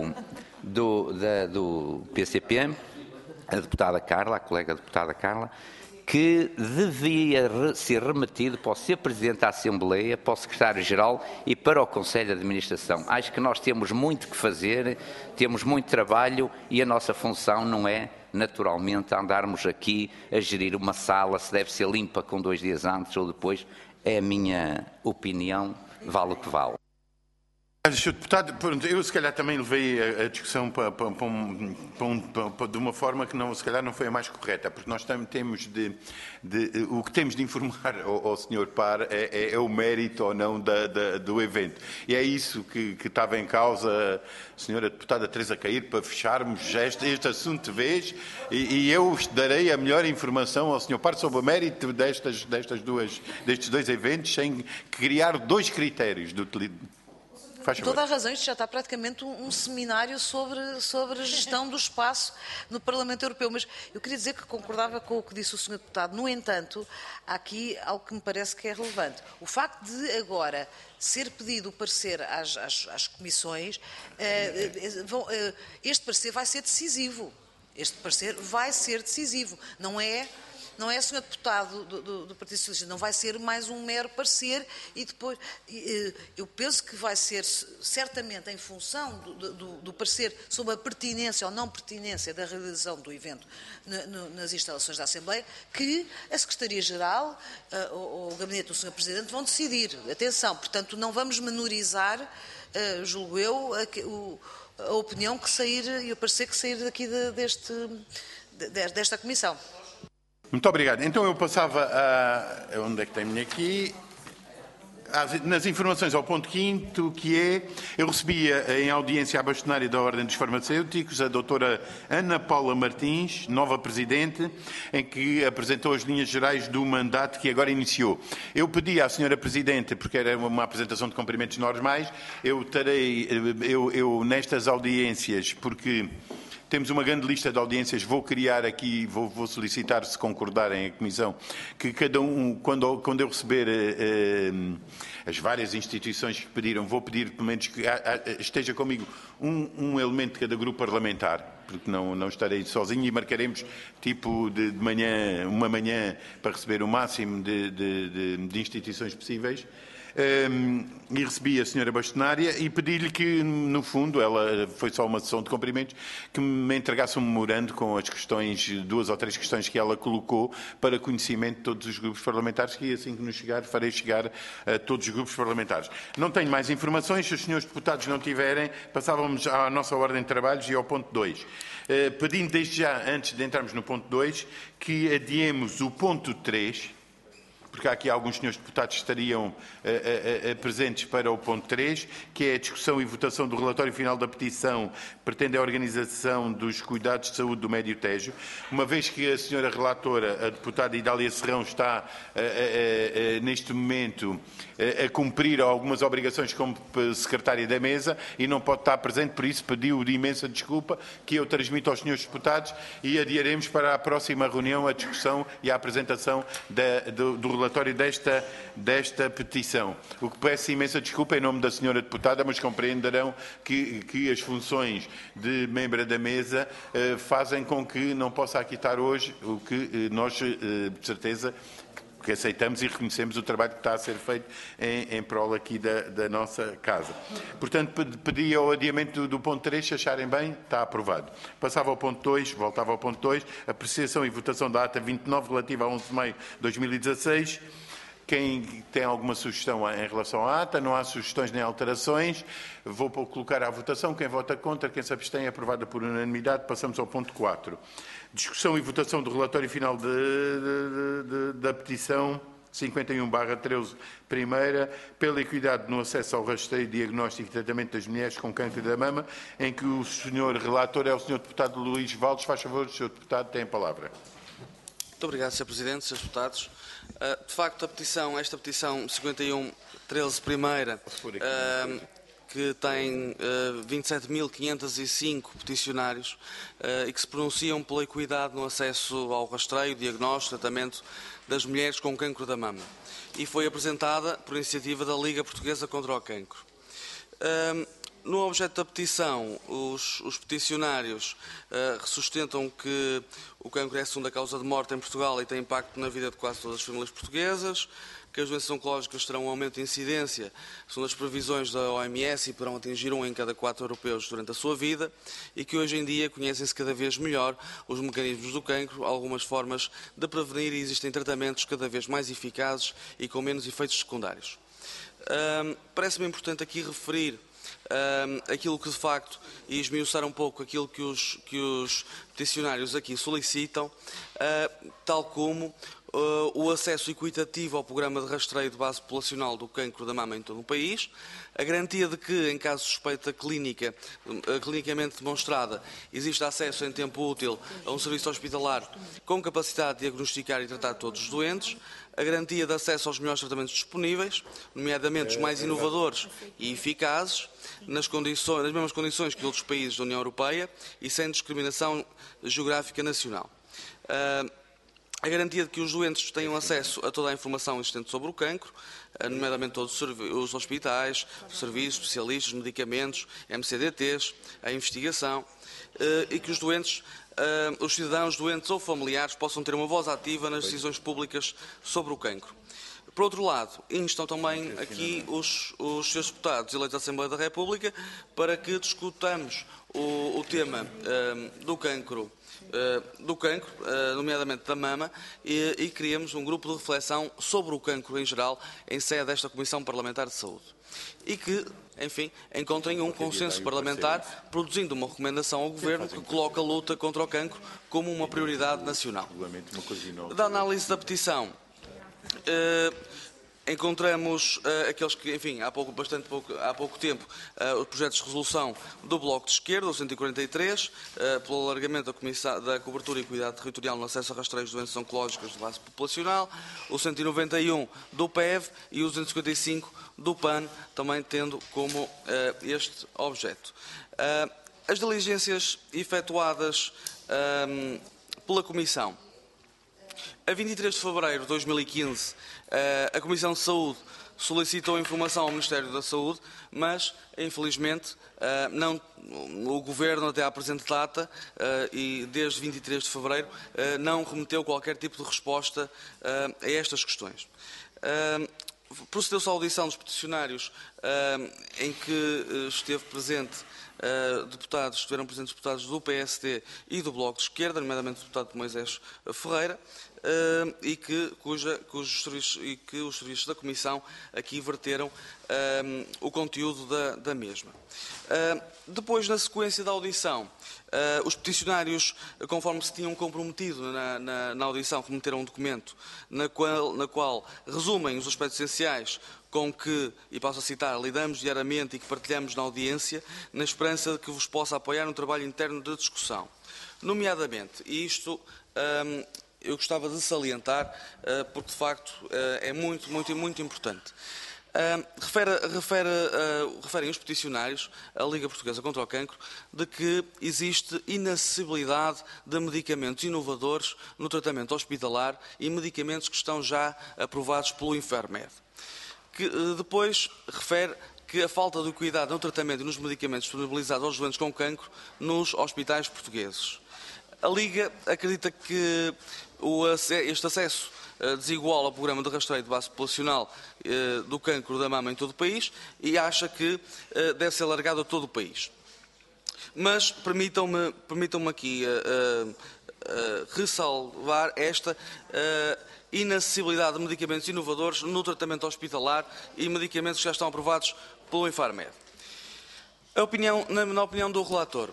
do PCP, a colega deputada Carla, que devia ser remetido para o Sr. Presidente da Assembleia, para o Secretário-Geral e para o Conselho de Administração. Acho que nós temos muito que fazer, temos muito trabalho e a nossa função não é, naturalmente, andarmos aqui a gerir uma sala, se deve ser limpa com 2 dias antes ou depois. É a minha opinião, vale o que vale. Sr. Deputado, eu se calhar também levei a discussão de uma forma que se calhar não foi a mais correta, porque nós temos o que temos de informar ao Sr. Par é o mérito ou não do evento. E é isso que estava em causa, Sra. Deputada Teresa Cair, para fecharmos este assunto de vez, e eu darei a melhor informação ao Sr. Par sobre o mérito destes dois eventos, sem criar dois critérios de utilidade. Toda a razão, isto já está praticamente um seminário sobre a gestão do espaço no Parlamento Europeu, mas eu queria dizer que concordava com o que disse o Sr. Deputado. No entanto, há aqui algo que me parece que é relevante. O facto de agora ser pedido o parecer às comissões, este parecer vai ser decisivo. Este parecer vai ser decisivo. Não é, Sr. Deputado do Partido Socialista, não vai ser mais um mero parecer e depois, eu penso que vai ser certamente em função do parecer sobre a pertinência ou não pertinência da realização do evento nas instalações da Assembleia, que a Secretaria-Geral ou o Gabinete do Sr. Presidente vão decidir. Atenção, portanto, não vamos menorizar, julgo eu, a opinião que sair e o parecer que sair daqui desta Comissão. Muito obrigado. Então eu passava a... Onde é que tenho aqui? Nas informações ao ponto 5º, que é... Eu recebia em audiência a bastonária da Ordem dos Farmacêuticos, a doutora Ana Paula Martins, nova Presidente, em que apresentou as linhas gerais do mandato que agora iniciou. Eu pedi à Sra. Presidente, porque era uma apresentação de cumprimentos normais, eu nestas audiências, porque... Temos uma grande lista de audiências, vou criar aqui, vou solicitar, se concordarem a Comissão, que cada um, quando eu receber as várias instituições que pediram, vou pedir pelo menos que esteja comigo um elemento de cada grupo parlamentar, porque não estarei sozinho, e marcaremos tipo de manhã, uma manhã, para receber o máximo de instituições possíveis. E recebi a senhora bastonária e pedi-lhe que, no fundo, ela foi só uma sessão de cumprimentos, que me entregasse um memorando com as questões, 2 ou 3 questões que ela colocou para conhecimento de todos os grupos parlamentares, que assim que nos chegar, farei chegar a todos os grupos parlamentares. Não tenho mais informações, se os senhores deputados não tiverem, passávamos à nossa ordem de trabalhos e ao ponto 2. Pedindo desde já, antes de entrarmos no ponto 2, que adiemos o ponto 3, porque há aqui alguns senhores deputados que estariam presentes para o ponto 3, que é a discussão e votação do relatório final da petição que pretende a organização dos cuidados de saúde do Médio Tejo. Uma vez que a senhora relatora, a deputada Idália Serrão, está neste momento a cumprir algumas obrigações como secretária da mesa e não pode estar presente, por isso pediu de imensa desculpa, que eu transmito aos senhores deputados, e adiaremos para a próxima reunião a discussão e a apresentação do relatório desta petição. O que peço imensa desculpa em nome da senhora deputada, mas compreenderão que as funções de membro da mesa fazem com que não possa aqui estar hoje, o que nós, de certeza, que aceitamos e reconhecemos o trabalho que está a ser feito em prol aqui da nossa casa. Portanto, pedi ao adiamento do ponto 3, se acharem bem, está aprovado. Passava ao ponto 2, voltava ao ponto 2, apreciação e votação da ata 29, relativa a 11 de maio de 2016. Quem tem alguma sugestão em relação à ata? Não há sugestões nem alterações. Vou colocar à votação. Quem vota contra, quem se abstém, é aprovada por unanimidade. Passamos ao ponto 4. Discussão e votação do relatório final da petição 51/13, primeira, pela equidade no acesso ao rastreio, diagnóstico e tratamento das mulheres com cancro da mama, em que o senhor relator é o senhor deputado Luís Valdes. Faz favor, o senhor deputado tem a palavra. Muito obrigado, Sr. Presidente, Srs. Deputados. De facto, esta petição 51/13, primeira, que tem 27.505 peticionários e que se pronunciam pela equidade no acesso ao rastreio, diagnóstico, tratamento das mulheres com cancro da mama, e foi apresentada por iniciativa da Liga Portuguesa contra o Cancro. No objeto da petição, os peticionários sustentam que o cancro é a segunda causa de morte em Portugal e tem impacto na vida de quase todas as famílias portuguesas, que as doenças oncológicas terão um aumento de incidência, segundo as previsões da OMS, e poderão atingir 1 em cada 4 europeus durante a sua vida, e que hoje em dia conhecem-se cada vez melhor os mecanismos do cancro, algumas formas de prevenir, e existem tratamentos cada vez mais eficazes e com menos efeitos secundários. Parece-me importante aqui referir aquilo que de facto, e esmiuçar um pouco aquilo que os peticionários aqui solicitam, tal como o acesso equitativo ao programa de rastreio de base populacional do cancro da mama em todo o país, a garantia de que, em caso de suspeita clínica, clinicamente demonstrada, existe acesso em tempo útil a um serviço hospitalar com capacidade de diagnosticar e tratar todos os doentes, a garantia de acesso aos melhores tratamentos disponíveis, nomeadamente os mais inovadores e eficazes, nas mesmas condições que outros países da União Europeia e sem discriminação geográfica nacional. A garantia de que os doentes tenham acesso a toda a informação existente sobre o cancro, nomeadamente todos os hospitais, serviços, especialistas, medicamentos, MCDTs, a investigação, e que os doentes, os cidadãos doentes ou familiares possam ter uma voz ativa nas decisões públicas sobre o cancro. Por outro lado, instam também aqui os seus deputados eleitos à Assembleia da República para que discutamos o tema do cancro, nomeadamente da mama, e criemos um grupo de reflexão sobre o cancro em geral em sede desta Comissão Parlamentar de Saúde. E que, enfim, encontrem um consenso parlamentar, produzindo uma recomendação ao Governo que coloca a luta contra o cancro como uma prioridade nacional. Da análise da petição, encontramos aqueles que, enfim, há pouco tempo, os projetos de resolução do Bloco de Esquerda, o 143, pelo alargamento da cobertura e cuidado territorial no acesso a rastreios de doenças oncológicas de base populacional, o 191 do PEV e o 255 do PAN, também tendo como este objeto. As diligências efetuadas pela Comissão. A 23 de fevereiro de 2015, a Comissão de Saúde solicitou informação ao Ministério da Saúde, mas, infelizmente, o Governo, até à presente data, e desde 23 de fevereiro, não remeteu qualquer tipo de resposta a estas questões. Procedeu-se à audição dos peticionários, em que esteve presente estiveram presentes deputados do PSD e do Bloco de Esquerda, nomeadamente o deputado Moisés Ferreira, e que os serviços da Comissão aqui verteram o conteúdo da mesma. Depois, na sequência da audição, os peticionários, conforme se tinham comprometido na audição, remeteram um documento na qual resumem os aspectos essenciais com que, e passo a citar, lidamos diariamente e que partilhamos na audiência, na esperança de que vos possa apoiar no trabalho interno de discussão. Nomeadamente, e isto eu gostava de salientar, porque de facto é muito importante. Referem os peticionários, a Liga Portuguesa contra o Cancro, de que existe inacessibilidade de medicamentos inovadores no tratamento hospitalar e medicamentos que estão já aprovados pelo Infarmed. Que depois refere que a falta de cuidado no tratamento e nos medicamentos disponibilizados aos doentes com cancro nos hospitais portugueses. A Liga acredita que este acesso desigual ao programa de rastreio de base populacional do cancro da mama em todo o país e acha que deve ser alargado a todo o país. Mas permitam-me aqui ressalvar esta inacessibilidade de medicamentos inovadores no tratamento hospitalar e medicamentos que já estão aprovados pelo Infarmed. Na opinião do relator,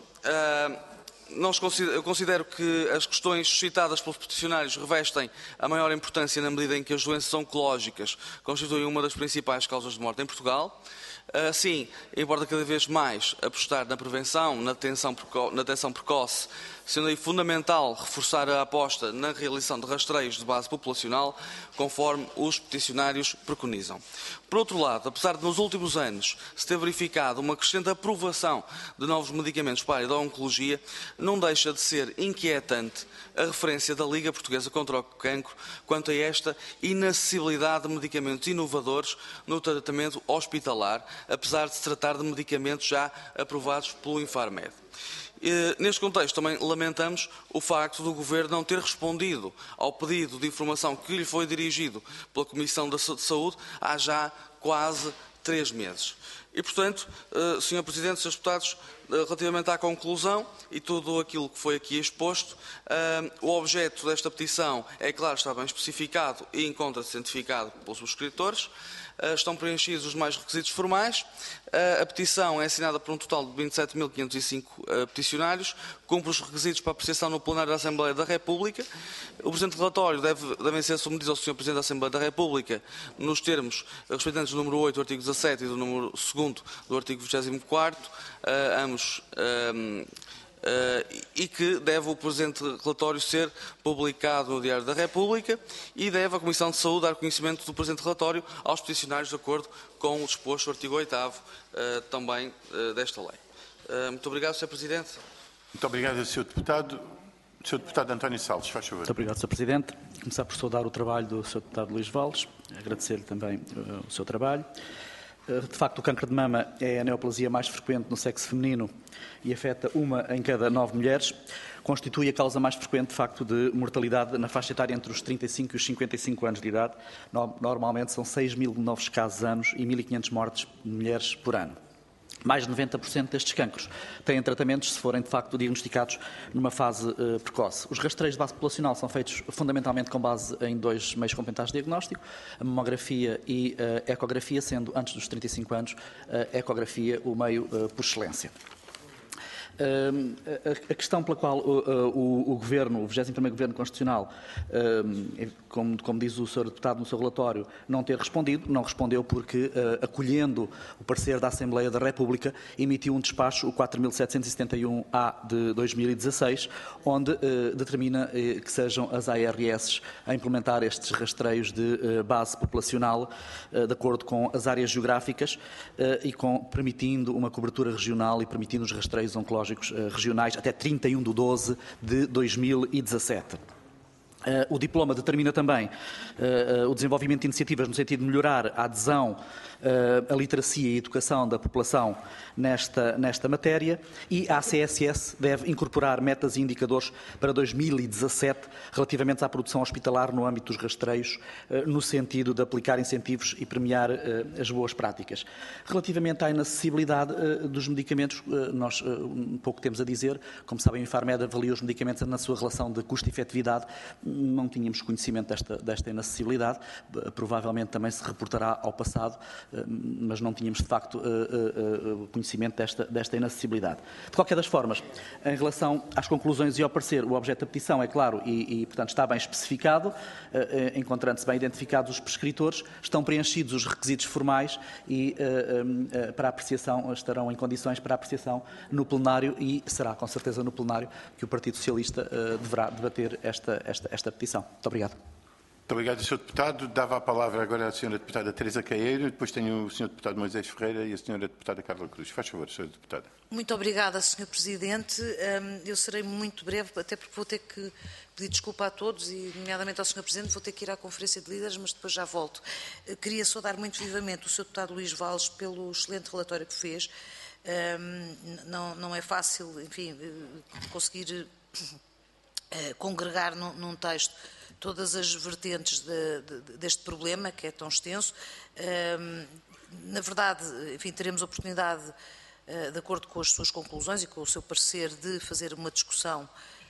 eu considero que as questões suscitadas pelos peticionários revestem a maior importância na medida em que as doenças oncológicas constituem uma das principais causas de morte em Portugal. Assim, importa cada vez mais apostar na prevenção, na detecção precoce, sendo aí fundamental reforçar a aposta na realização de rastreios de base populacional, conforme os peticionários preconizam. Por outro lado, apesar de nos últimos anos se ter verificado uma crescente aprovação de novos medicamentos para a área da oncologia, não deixa de ser inquietante a referência da Liga Portuguesa contra o Cancro quanto a esta inacessibilidade de medicamentos inovadores no tratamento hospitalar, apesar de se tratar de medicamentos já aprovados pelo Infarmed. Neste contexto, também lamentamos o facto do Governo não ter respondido ao pedido de informação que lhe foi dirigido pela Comissão de Saúde há já quase 3 meses. E, portanto, Sr. Presidente, Srs. Deputados, relativamente à conclusão e tudo aquilo que foi aqui exposto, o objeto desta petição é, claro, está bem especificado e encontra-se identificado pelos subscritores. estão preenchidos os demais requisitos formais. A petição é assinada por um total de 27.505 peticionários, cumpre os requisitos para apreciação no plenário da Assembleia da República. O presente relatório devem ser submetidos ao Sr. Presidente da Assembleia da República nos termos respeitantes do número 8 do artigo 17 e do número 2º do artigo 24º, ambos e que deve o presente relatório ser publicado no Diário da República e deve a Comissão de Saúde dar conhecimento do presente relatório aos peticionários de acordo com o disposto do artigo 8º também desta lei. Muito obrigado, Sr. Presidente. Muito obrigado, Sr. Deputado. Sr. Deputado António Salles, faz favor. Muito obrigado, Sr. Presidente. Começar por saudar o trabalho do Sr. Deputado Luís Valles, agradecer-lhe também o seu trabalho. De facto, o cancro de mama é a neoplasia mais frequente no sexo feminino e afeta 1 em cada 9 mulheres. Constitui a causa mais frequente, de facto, de mortalidade na faixa etária entre os 35 e os 55 anos de idade. Normalmente são 6.000 novos casos anos e 1.500 mortes de mulheres por ano. Mais de 90% destes cancros têm tratamentos se forem, de facto, diagnosticados numa fase precoce. Os rastreios de base populacional são feitos fundamentalmente com base em 2 meios complementares de diagnóstico, a mamografia e a ecografia, sendo, antes dos 35 anos, a ecografia o meio por excelência. A questão pela qual o Governo, o 21º Governo Constitucional, como diz o Sr. Deputado no seu relatório, não ter respondido, não respondeu porque, acolhendo o parecer da Assembleia da República, emitiu um despacho, o 4.771-A de 2016, onde determina que sejam as ARS a implementar estes rastreios de base populacional de acordo com as áreas geográficas e permitindo uma cobertura regional e permitindo os rastreios oncológicos regionais até 31/12 de 2017. O diploma determina também o desenvolvimento de iniciativas no sentido de melhorar a adesão, a literacia e a educação da população nesta matéria, e a ACSS deve incorporar metas e indicadores para 2017 relativamente à produção hospitalar no âmbito dos rastreios, no sentido de aplicar incentivos e premiar as boas práticas. Relativamente à inacessibilidade dos medicamentos, nós pouco temos a dizer. Como sabem, o Infarmed avalia os medicamentos na sua relação de custo e efetividade. Não tínhamos conhecimento desta inacessibilidade, provavelmente também se reportará ao passado, mas não tínhamos de facto conhecimento desta inacessibilidade. De qualquer das formas, em relação às conclusões e ao parecer, o objeto da petição é claro e portanto, está bem especificado, encontrando-se bem identificados os prescritores, estão preenchidos os requisitos formais e para apreciação, estarão em condições para apreciação no plenário, e será com certeza no plenário que o Partido Socialista deverá debater esta petição. Muito obrigado. Muito obrigado, Sr. Deputado. Dava a palavra agora à Sra. Deputada Teresa Caeiro, depois tenho o Sr. Deputado Moisés Ferreira e a Sra. Deputada Carla Cruz. Faz favor, Sra. Deputada. Muito obrigada, Sr. Presidente. Eu serei muito breve, até porque vou ter que pedir desculpa a todos e, nomeadamente ao Sr. Presidente, vou ter que ir à Conferência de Líderes, mas depois já volto. Queria saudar muito vivamente o Sr. Deputado Luís Valles pelo excelente relatório que fez. Não é fácil, enfim, conseguir congregar num texto todas as vertentes deste problema, que é tão extenso. Na verdade, enfim, teremos a oportunidade, de acordo com as suas conclusões e com o seu parecer, de fazer uma discussão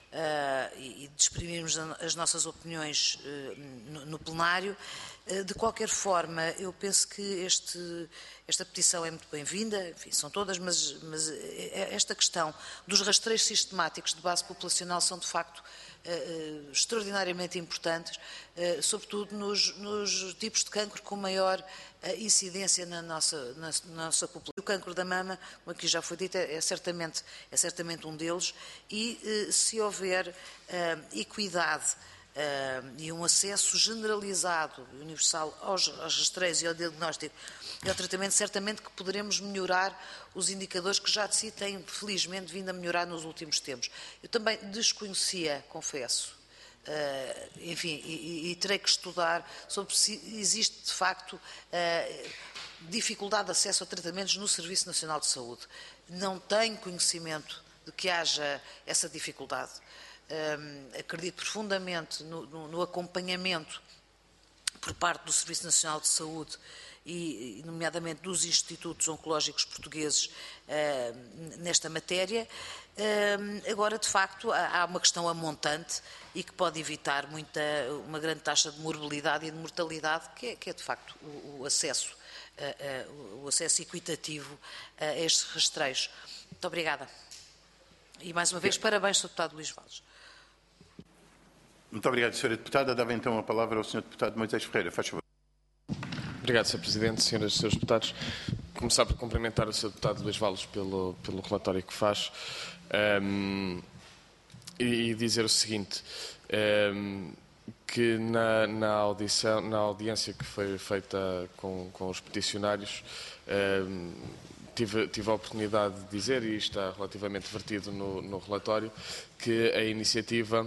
e de exprimirmos as nossas opiniões no plenário. De qualquer forma, eu penso que esta petição é muito bem-vinda, enfim, são todas, mas esta questão dos rastreios sistemáticos de base populacional são, de facto, extraordinariamente importantes, sobretudo nos tipos de cancro com maior incidência na nossa população. O cancro da mama, como aqui já foi dito, é certamente um deles, e se houver equidade e um acesso generalizado e universal aos rastreios e ao diagnóstico e ao tratamento, certamente que poderemos melhorar os indicadores que já de si têm, felizmente, vindo a melhorar nos últimos tempos. Eu também desconhecia, confesso, enfim, e terei que estudar sobre se existe, de facto, dificuldade de acesso a tratamentos no Serviço Nacional de Saúde. Não tenho conhecimento de que haja essa dificuldade. Acredito profundamente no acompanhamento por parte do Serviço Nacional de Saúde e nomeadamente dos institutos oncológicos portugueses nesta matéria. Agora, de facto, há uma questão a montante e que pode evitar uma grande taxa de morbilidade e de mortalidade, que é de facto o acesso equitativo a estes rastreios. Muito obrigada. E mais uma vez, parabéns, Sr. Deputado Luís Valles. Muito obrigado, Sra. Deputada. Dava então a palavra ao Sr. Deputado Moisés Ferreira. Faz favor. Obrigado, Sr. Presidente, Senhoras e Srs. Deputados. Começar por cumprimentar o Sr. Deputado Luís Valles pelo relatório que faz e dizer o seguinte, que na audiência que foi feita com os peticionários, tive a oportunidade de dizer, e está relativamente vertido no relatório, que a iniciativa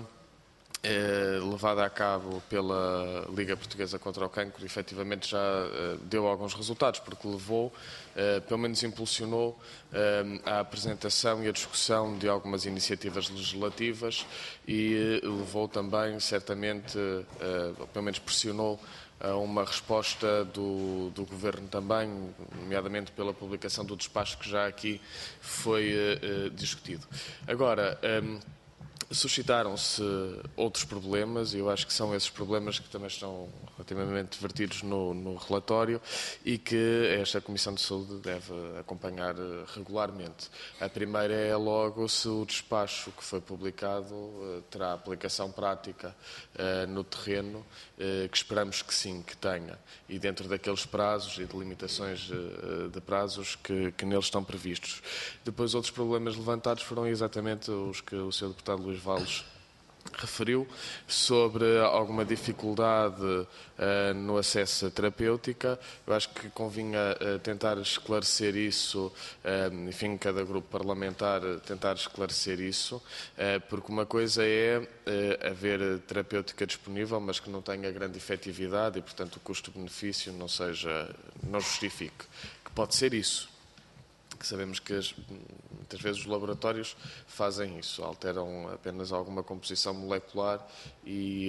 levada a cabo pela Liga Portuguesa contra o Cancro, efetivamente já deu alguns resultados, porque levou, pelo menos impulsionou, a apresentação e a discussão de algumas iniciativas legislativas e levou também, certamente, pelo menos pressionou, a uma resposta do Governo também, nomeadamente pela publicação do despacho que já aqui foi discutido. Agora, suscitaram-se outros problemas, e eu acho que são esses problemas que também estão relativamente vertidos no relatório e que esta Comissão de Saúde deve acompanhar regularmente. A primeira é logo se o despacho que foi publicado terá aplicação prática no terreno, que esperamos que sim, que tenha, e dentro daqueles prazos e de limitações de prazos que neles estão previstos. Depois, outros problemas levantados foram exatamente os que o Sr. Deputado Luís Valles referiu, sobre alguma dificuldade no acesso à terapêutica. Eu acho que convinha tentar esclarecer isso, enfim, cada grupo parlamentar tentar esclarecer isso, porque uma coisa é haver terapêutica disponível, mas que não tenha grande efetividade e, portanto, o custo-benefício não justifique. Que pode ser isso. Que sabemos que muitas vezes os laboratórios fazem isso, alteram apenas alguma composição molecular e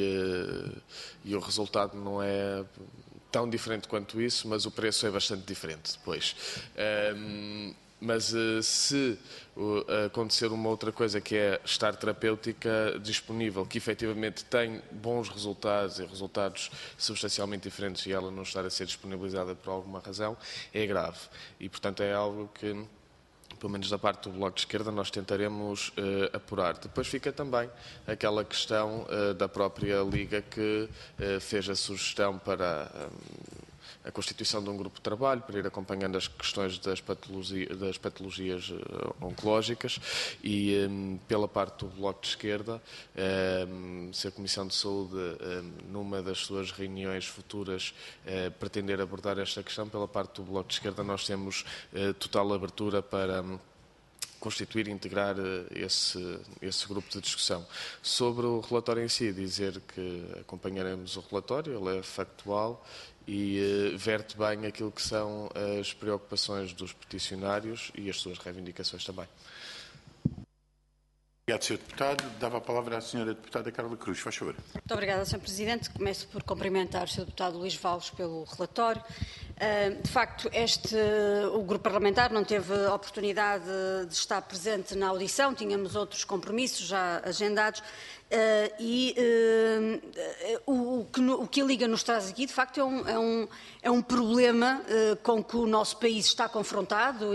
o resultado não é tão diferente quanto isso, mas o preço é bastante diferente depois. Mas se acontecer uma outra coisa, que é estar terapêutica disponível, que efetivamente tem bons resultados e resultados substancialmente diferentes, e ela não estar a ser disponibilizada por alguma razão, é grave. E, portanto, é algo que, pelo menos da parte do Bloco de Esquerda, nós tentaremos apurar. Depois fica também aquela questão da própria Liga, que fez a sugestão para a constituição de um grupo de trabalho para ir acompanhando as questões das patologias oncológicas e, pela parte do Bloco de Esquerda, se a Comissão de Saúde, numa das suas reuniões futuras, pretender abordar esta questão, pela parte do Bloco de Esquerda, nós temos total abertura para constituir e integrar esse grupo de discussão. Sobre o relatório em si, dizer que acompanharemos o relatório, ele é factual e verte bem aquilo que são as preocupações dos peticionários e as suas reivindicações também. Obrigado, Sr. Deputado. Dava a palavra à Sra. Deputada Carla Cruz. Faz favor. Muito obrigada, Sr. Presidente. Começo por cumprimentar o Sr. Deputado Luís Valles pelo relatório. De facto, o Grupo Parlamentar não teve a oportunidade de estar presente na audição, tínhamos outros compromissos já agendados. O que a Liga nos traz aqui, de facto, é um problema com que o nosso país está confrontado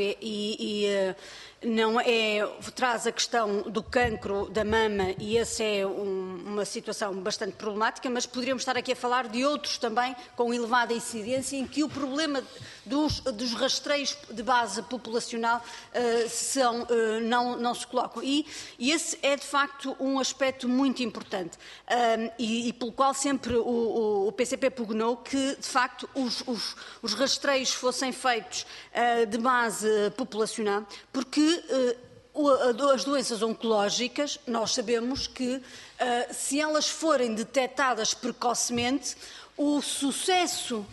traz a questão do cancro da mama, e essa é uma situação bastante problemática, mas poderíamos estar aqui a falar de outros também com elevada incidência, em que o problema dos rastreios de base populacional não se colocam. E esse é, de facto, um aspecto muito importante e pelo qual sempre o PCP pugnou que, de facto, os rastreios fossem feitos de base populacional, porque as doenças oncológicas, nós sabemos que, se elas forem detectadas precocemente, o sucesso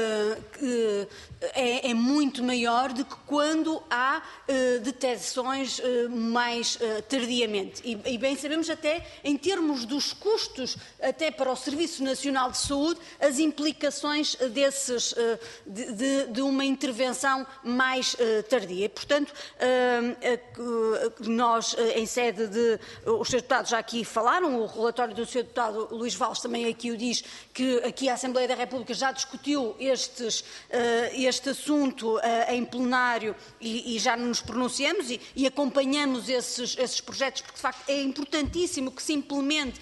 é muito maior do que quando há detecções mais tardiamente. E bem sabemos até, em termos dos custos, até para o Serviço Nacional de Saúde, as implicações de uma intervenção mais tardia. Portanto, nós, em sede de... Os Srs. Deputados já aqui falaram, o relatório do Sr. Deputado Luís Valls também aqui o diz, que aqui a Assembleia da República já discutiu este assunto em plenário e já nos pronunciamos e acompanhamos esses projetos, porque de facto é importantíssimo que se implemente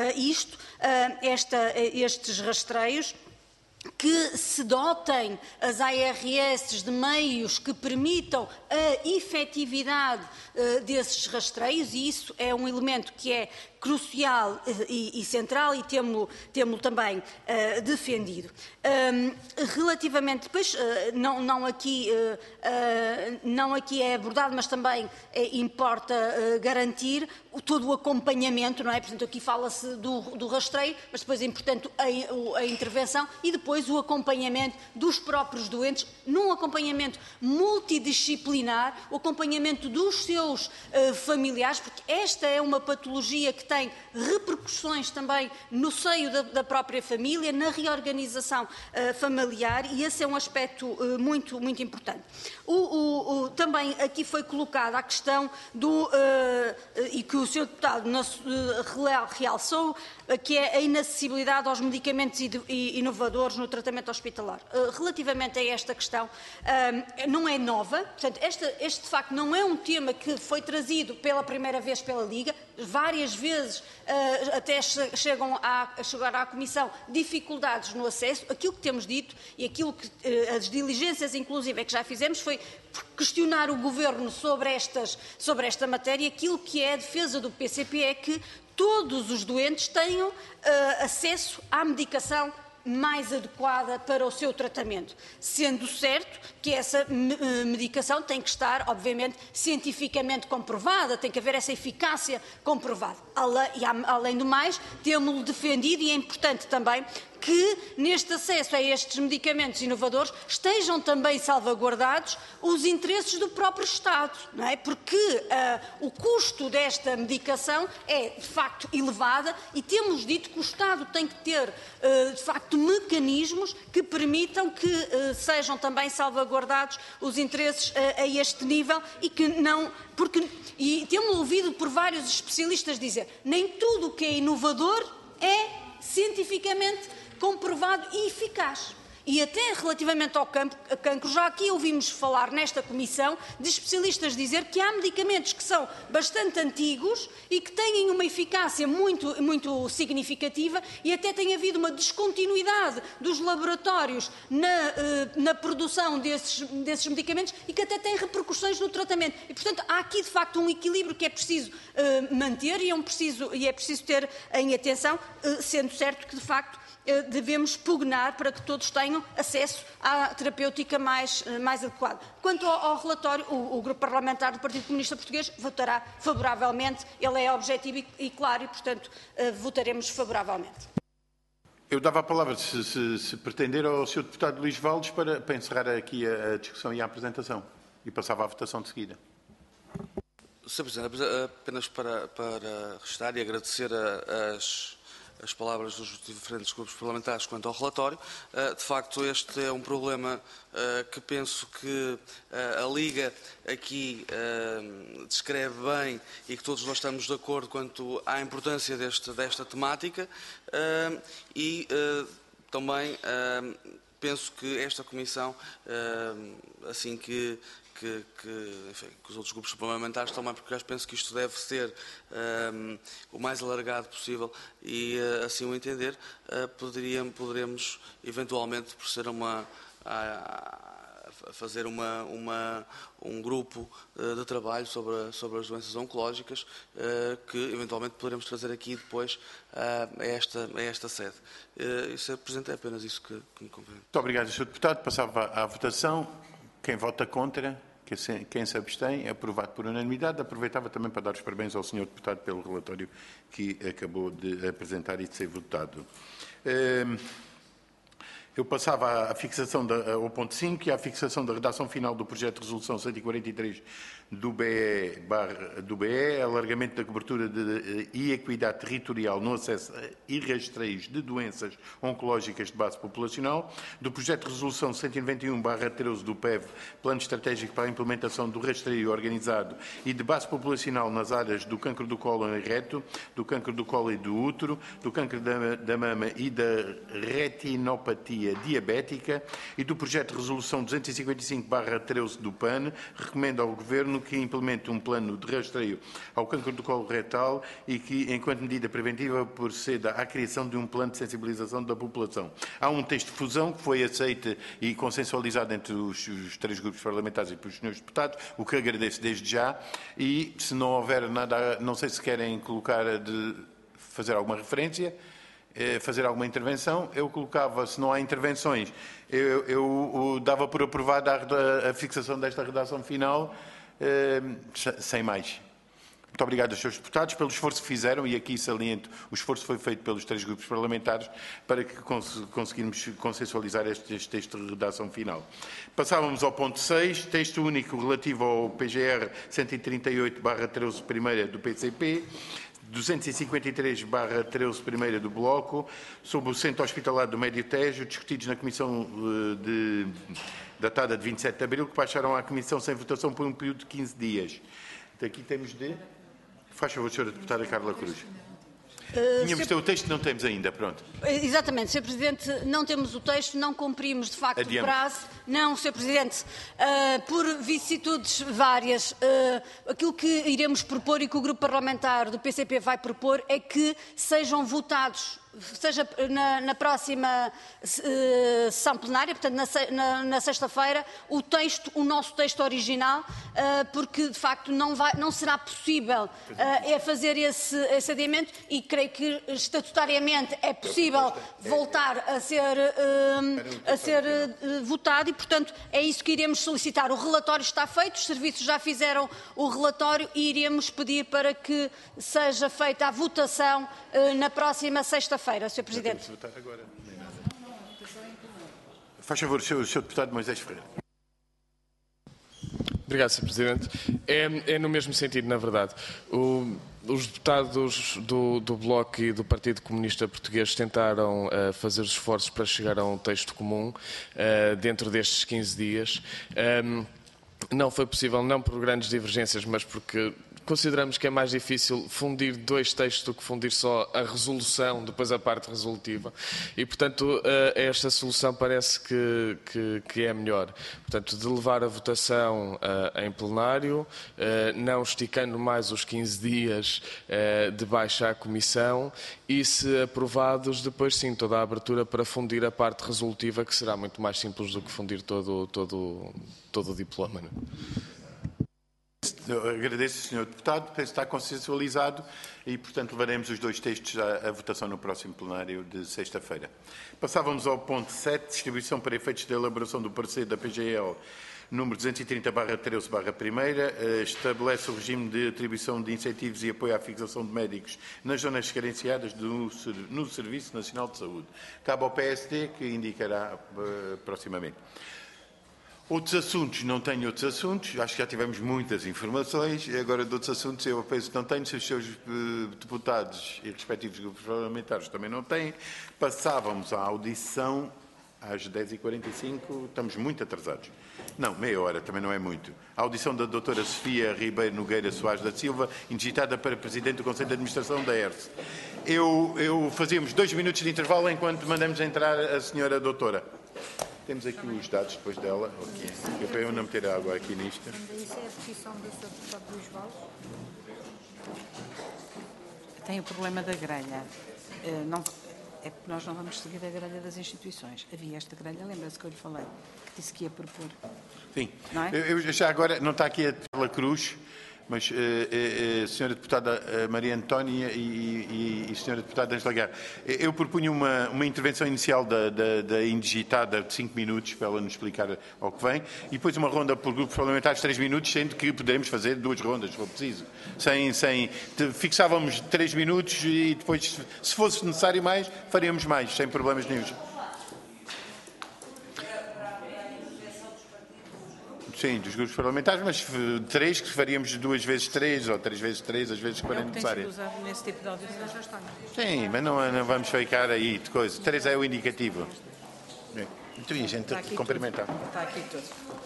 estes rastreios, que se dotem as ARS de meios que permitam a efetividade desses rastreios, e isso é um elemento que é crucial e central, e temo-lo também defendido. Relativamente, depois, não aqui é abordado, mas também importa garantir todo o acompanhamento, não é? Portanto, aqui fala-se do rastreio, mas depois é importante a intervenção e depois o acompanhamento dos próprios doentes, num acompanhamento multidisciplinar, o acompanhamento dos seus familiares, porque esta é uma patologia que tem repercussões também no seio da própria família, na reorganização familiar, e esse é um aspecto muito importante. Também aqui foi colocada a questão e que o Sr. Deputado realçou, que é a inacessibilidade aos medicamentos inovadores no tratamento hospitalar. Relativamente a esta questão, não é nova, portanto, este de facto não é um tema que foi trazido pela primeira vez pela Liga, várias vezes até chegar à Comissão dificuldades no acesso. Aquilo que temos dito e aquilo que as diligências, inclusive, que já fizemos foi questionar o Governo sobre esta matéria. Aquilo que é a defesa do PCP é que todos os doentes tenham acesso à medicação mais adequada para o seu tratamento, sendo certo que essa medicação tem que estar, obviamente, cientificamente comprovada, tem que haver essa eficácia comprovada. Além do mais, temos-lo defendido, e é importante também que neste acesso a estes medicamentos inovadores estejam também salvaguardados os interesses do próprio Estado, não é? Porque o custo desta medicação é, de facto, elevada, e temos dito que o Estado tem que ter, de facto, mecanismos que permitam que sejam também salvaguardados os interesses a este nível, e que não... E temos ouvido por vários especialistas dizer, nem tudo o que é inovador é cientificamente comprovado e eficaz. E até relativamente ao cancro, já aqui ouvimos falar nesta comissão de especialistas dizer que há medicamentos que são bastante antigos e que têm uma eficácia muito significativa, e até tem havido uma descontinuidade dos laboratórios na produção desses medicamentos, e que até têm repercussões no tratamento. E, portanto, há aqui de facto um equilíbrio que é preciso manter e é preciso ter em atenção, sendo certo que de facto devemos pugnar para que todos tenham acesso à terapêutica mais adequada. Quanto ao relatório, o Grupo Parlamentar do Partido Comunista Português votará favoravelmente. Ele é objetivo e claro, e, portanto, votaremos favoravelmente. Eu dava a palavra, se pretender, ao Sr. Deputado Luís Valls para encerrar aqui a discussão e a apresentação, e passava à votação de seguida. Sr. Presidente, apenas para restar e agradecer as palavras dos diferentes grupos parlamentares quanto ao relatório. De facto, este é um problema que penso que a Liga aqui descreve bem, e que todos nós estamos de acordo quanto à importância desta temática, e também penso que esta Comissão, assim que os outros grupos parlamentares também, porque eu penso que isto deve ser o mais alargado possível, e assim o entender, poderemos eventualmente proceder a fazer um grupo de trabalho sobre as doenças oncológicas, que eventualmente poderemos trazer aqui depois a esta sede. Sr. Presidente, é apenas isso que me convém. Muito obrigado, Sr. Deputado. Passava à votação. Quem vota contra? Quem se abstém? É aprovado por unanimidade. Aproveitava também para dar os parabéns ao Sr. Deputado pelo relatório que acabou de apresentar e de ser votado. Eu passava à fixação ao ponto 5 e à fixação da redação final do projeto de resolução 143 do BE, alargamento da cobertura e equidade territorial no acesso e rastreios de doenças oncológicas de base populacional, do projeto de resolução 191/13 do PEV, Plano Estratégico para a Implementação do Rastreio Organizado e de Base Populacional nas áreas do cancro do colo e reto, do cancro do colo e do útero, do cancro da mama e da retinopatia diabética e do projeto de resolução 255/13 do PAN, recomenda ao Governo que implemente um plano de rastreio ao cancro do colo retal e que, enquanto medida preventiva, proceda à criação de um plano de sensibilização da população. Há um texto de fusão que foi aceito e consensualizado entre os 3 grupos parlamentares e pelos senhores deputados, o que agradeço desde já, e se não houver nada, não sei se querem colocar de fazer alguma referência, fazer alguma intervenção, eu colocava, se não há intervenções, eu dava por aprovada a fixação desta redação final, sem mais. Muito obrigado aos senhores deputados pelo esforço que fizeram, e aqui saliento, o esforço foi feito pelos 3 grupos parlamentares para que conseguirmos consensualizar este texto de redação final. Passávamos ao ponto 6, texto único relativo ao PGR 138/13 primeira do PCP, 253/13 primeira do Bloco, sobre o Centro Hospitalar do Médio Tejo, discutidos na Comissão datada de 27 de abril, que baixaram à Comissão sem votação por um período de 15 dias. Daqui temos de... Faz favor, Sra. Deputada Carla Cruz. Tínhamos o texto, não temos ainda, pronto. Exatamente, Sr. Presidente, não temos o texto, não cumprimos de facto o prazo. Não, Sr. Presidente, por vicissitudes várias, aquilo que iremos propor e que o Grupo Parlamentar do PCP vai propor é que sejam votados, seja na próxima sessão plenária, portanto na sexta-feira, o nosso texto original, porque de facto não será possível fazer esse adiamento, e creio que estatutariamente é possível voltar a ser votado, e portanto é isso que iremos solicitar. O relatório está feito, os serviços já fizeram o relatório e iremos pedir para que seja feita a votação na próxima sexta-feira, Sr. Presidente. Faz favor, Sr. Deputado Moisés Ferreira. Obrigado, Sr. Presidente. É no mesmo sentido, na verdade. Os deputados do Bloco e do Partido Comunista Português tentaram fazer os esforços para chegar a um texto comum dentro destes 15 dias. Não foi possível, não por grandes divergências, mas porque consideramos que é mais difícil fundir 2 textos do que fundir só a resolução, depois a parte resolutiva. E, portanto, esta solução parece que é melhor. Portanto, de levar a votação em plenário, não esticando mais os 15 dias de baixa à Comissão, e, se aprovados, depois sim, toda a abertura para fundir a parte resolutiva, que será muito mais simples do que fundir todo o diploma. Não? Agradeço, Sr. Deputado. Penso que está consensualizado e, portanto, levaremos os 2 textos à votação no próximo plenário de sexta-feira. Passávamos ao ponto 7, distribuição para efeitos de elaboração do parecer da PGL número 230/13/1, estabelece o regime de atribuição de incentivos e apoio à fixação de médicos nas zonas carenciadas no Serviço Nacional de Saúde. Cabe ao PSD, que indicará proximamente. Outros assuntos, não tenho outros assuntos, acho que já tivemos muitas informações, e agora de outros assuntos eu penso que não tenho, se os seus deputados e respectivos grupos parlamentares também não têm. Passávamos à audição às 10h45, estamos muito atrasados. Não, meia hora, também não é muito. A audição da doutora Sofia Ribeiro Nogueira Soares da Silva, indigitada para Presidente do Conselho de Administração da ERSE. Fazíamos 2 minutos de intervalo enquanto mandamos entrar a senhora doutora. Temos aqui os dados depois dela, para eu não meter água aqui nisto. Isso é a petição do Sr. Deputado Luís Valls. Tem o problema da grelha. É porque nós não vamos seguir a grelha das instituições. Havia esta grelha, lembra-se que eu lhe falei, que disse que ia propor. Sim. Não é? Eu já agora, não está aqui a Carla Cruz, mas a senhora deputada Maria Antónia e a senhora deputada Ângela Guerra, eu propunha uma intervenção inicial da indigitada de 5 minutos para ela nos explicar ao que vem, e depois uma ronda por grupos parlamentares de 3 minutos, sendo que poderemos fazer 2 rondas, se for preciso. Fixávamos 3 minutos e depois, se fosse necessário mais, faríamos mais, sem problemas nenhum. Sim, dos grupos parlamentares, mas 3 que faríamos 2 vezes 3 ou 3 vezes 3, às vezes que forem necessárias. usado nesse tipo de audições já está. Sim, mas não vamos ficar aí de coisa. 3 é o indicativo. Bem, então, e a gente cumprimentar. Está aqui tudo.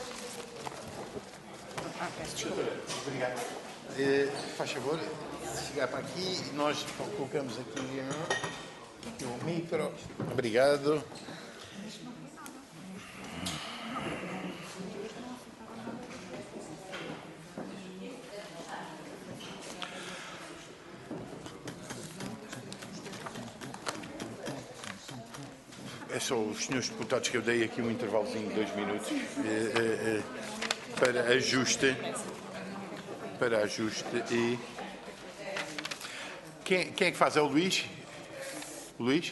Peço desculpa. Obrigado. Faz favor, chegar para aqui e nós colocamos aqui o micro. Obrigado. É só os senhores deputados que eu dei aqui um intervalozinho de 2 minutos para ajuste. E quem é que faz? É o Luís? O Luís?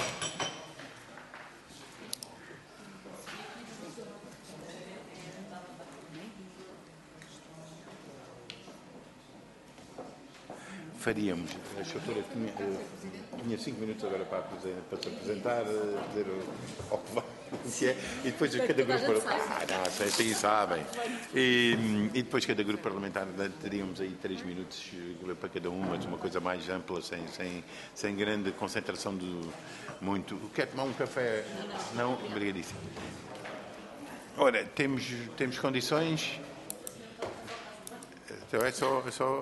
Faríamos. A doutora tinha 5 minutos agora para se apresentar, dizer ao que vai, o que é, e depois cada grupo parlamentar. Sim, sabem. E depois cada grupo parlamentar teríamos aí 3 minutos para cada um, mas uma coisa mais ampla, sem grande concentração de muito. Quer tomar um café? Não? Obrigadíssimo. Ora, temos condições. Então é só.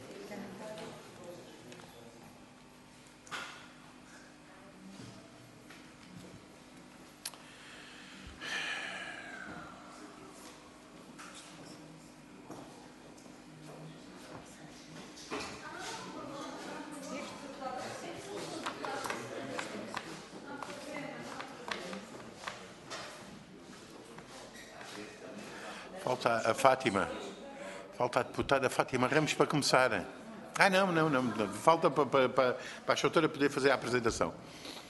Falta a Fátima. Falta a deputada Fátima Ramos para começar. Não. Falta para a doutora poder fazer a apresentação.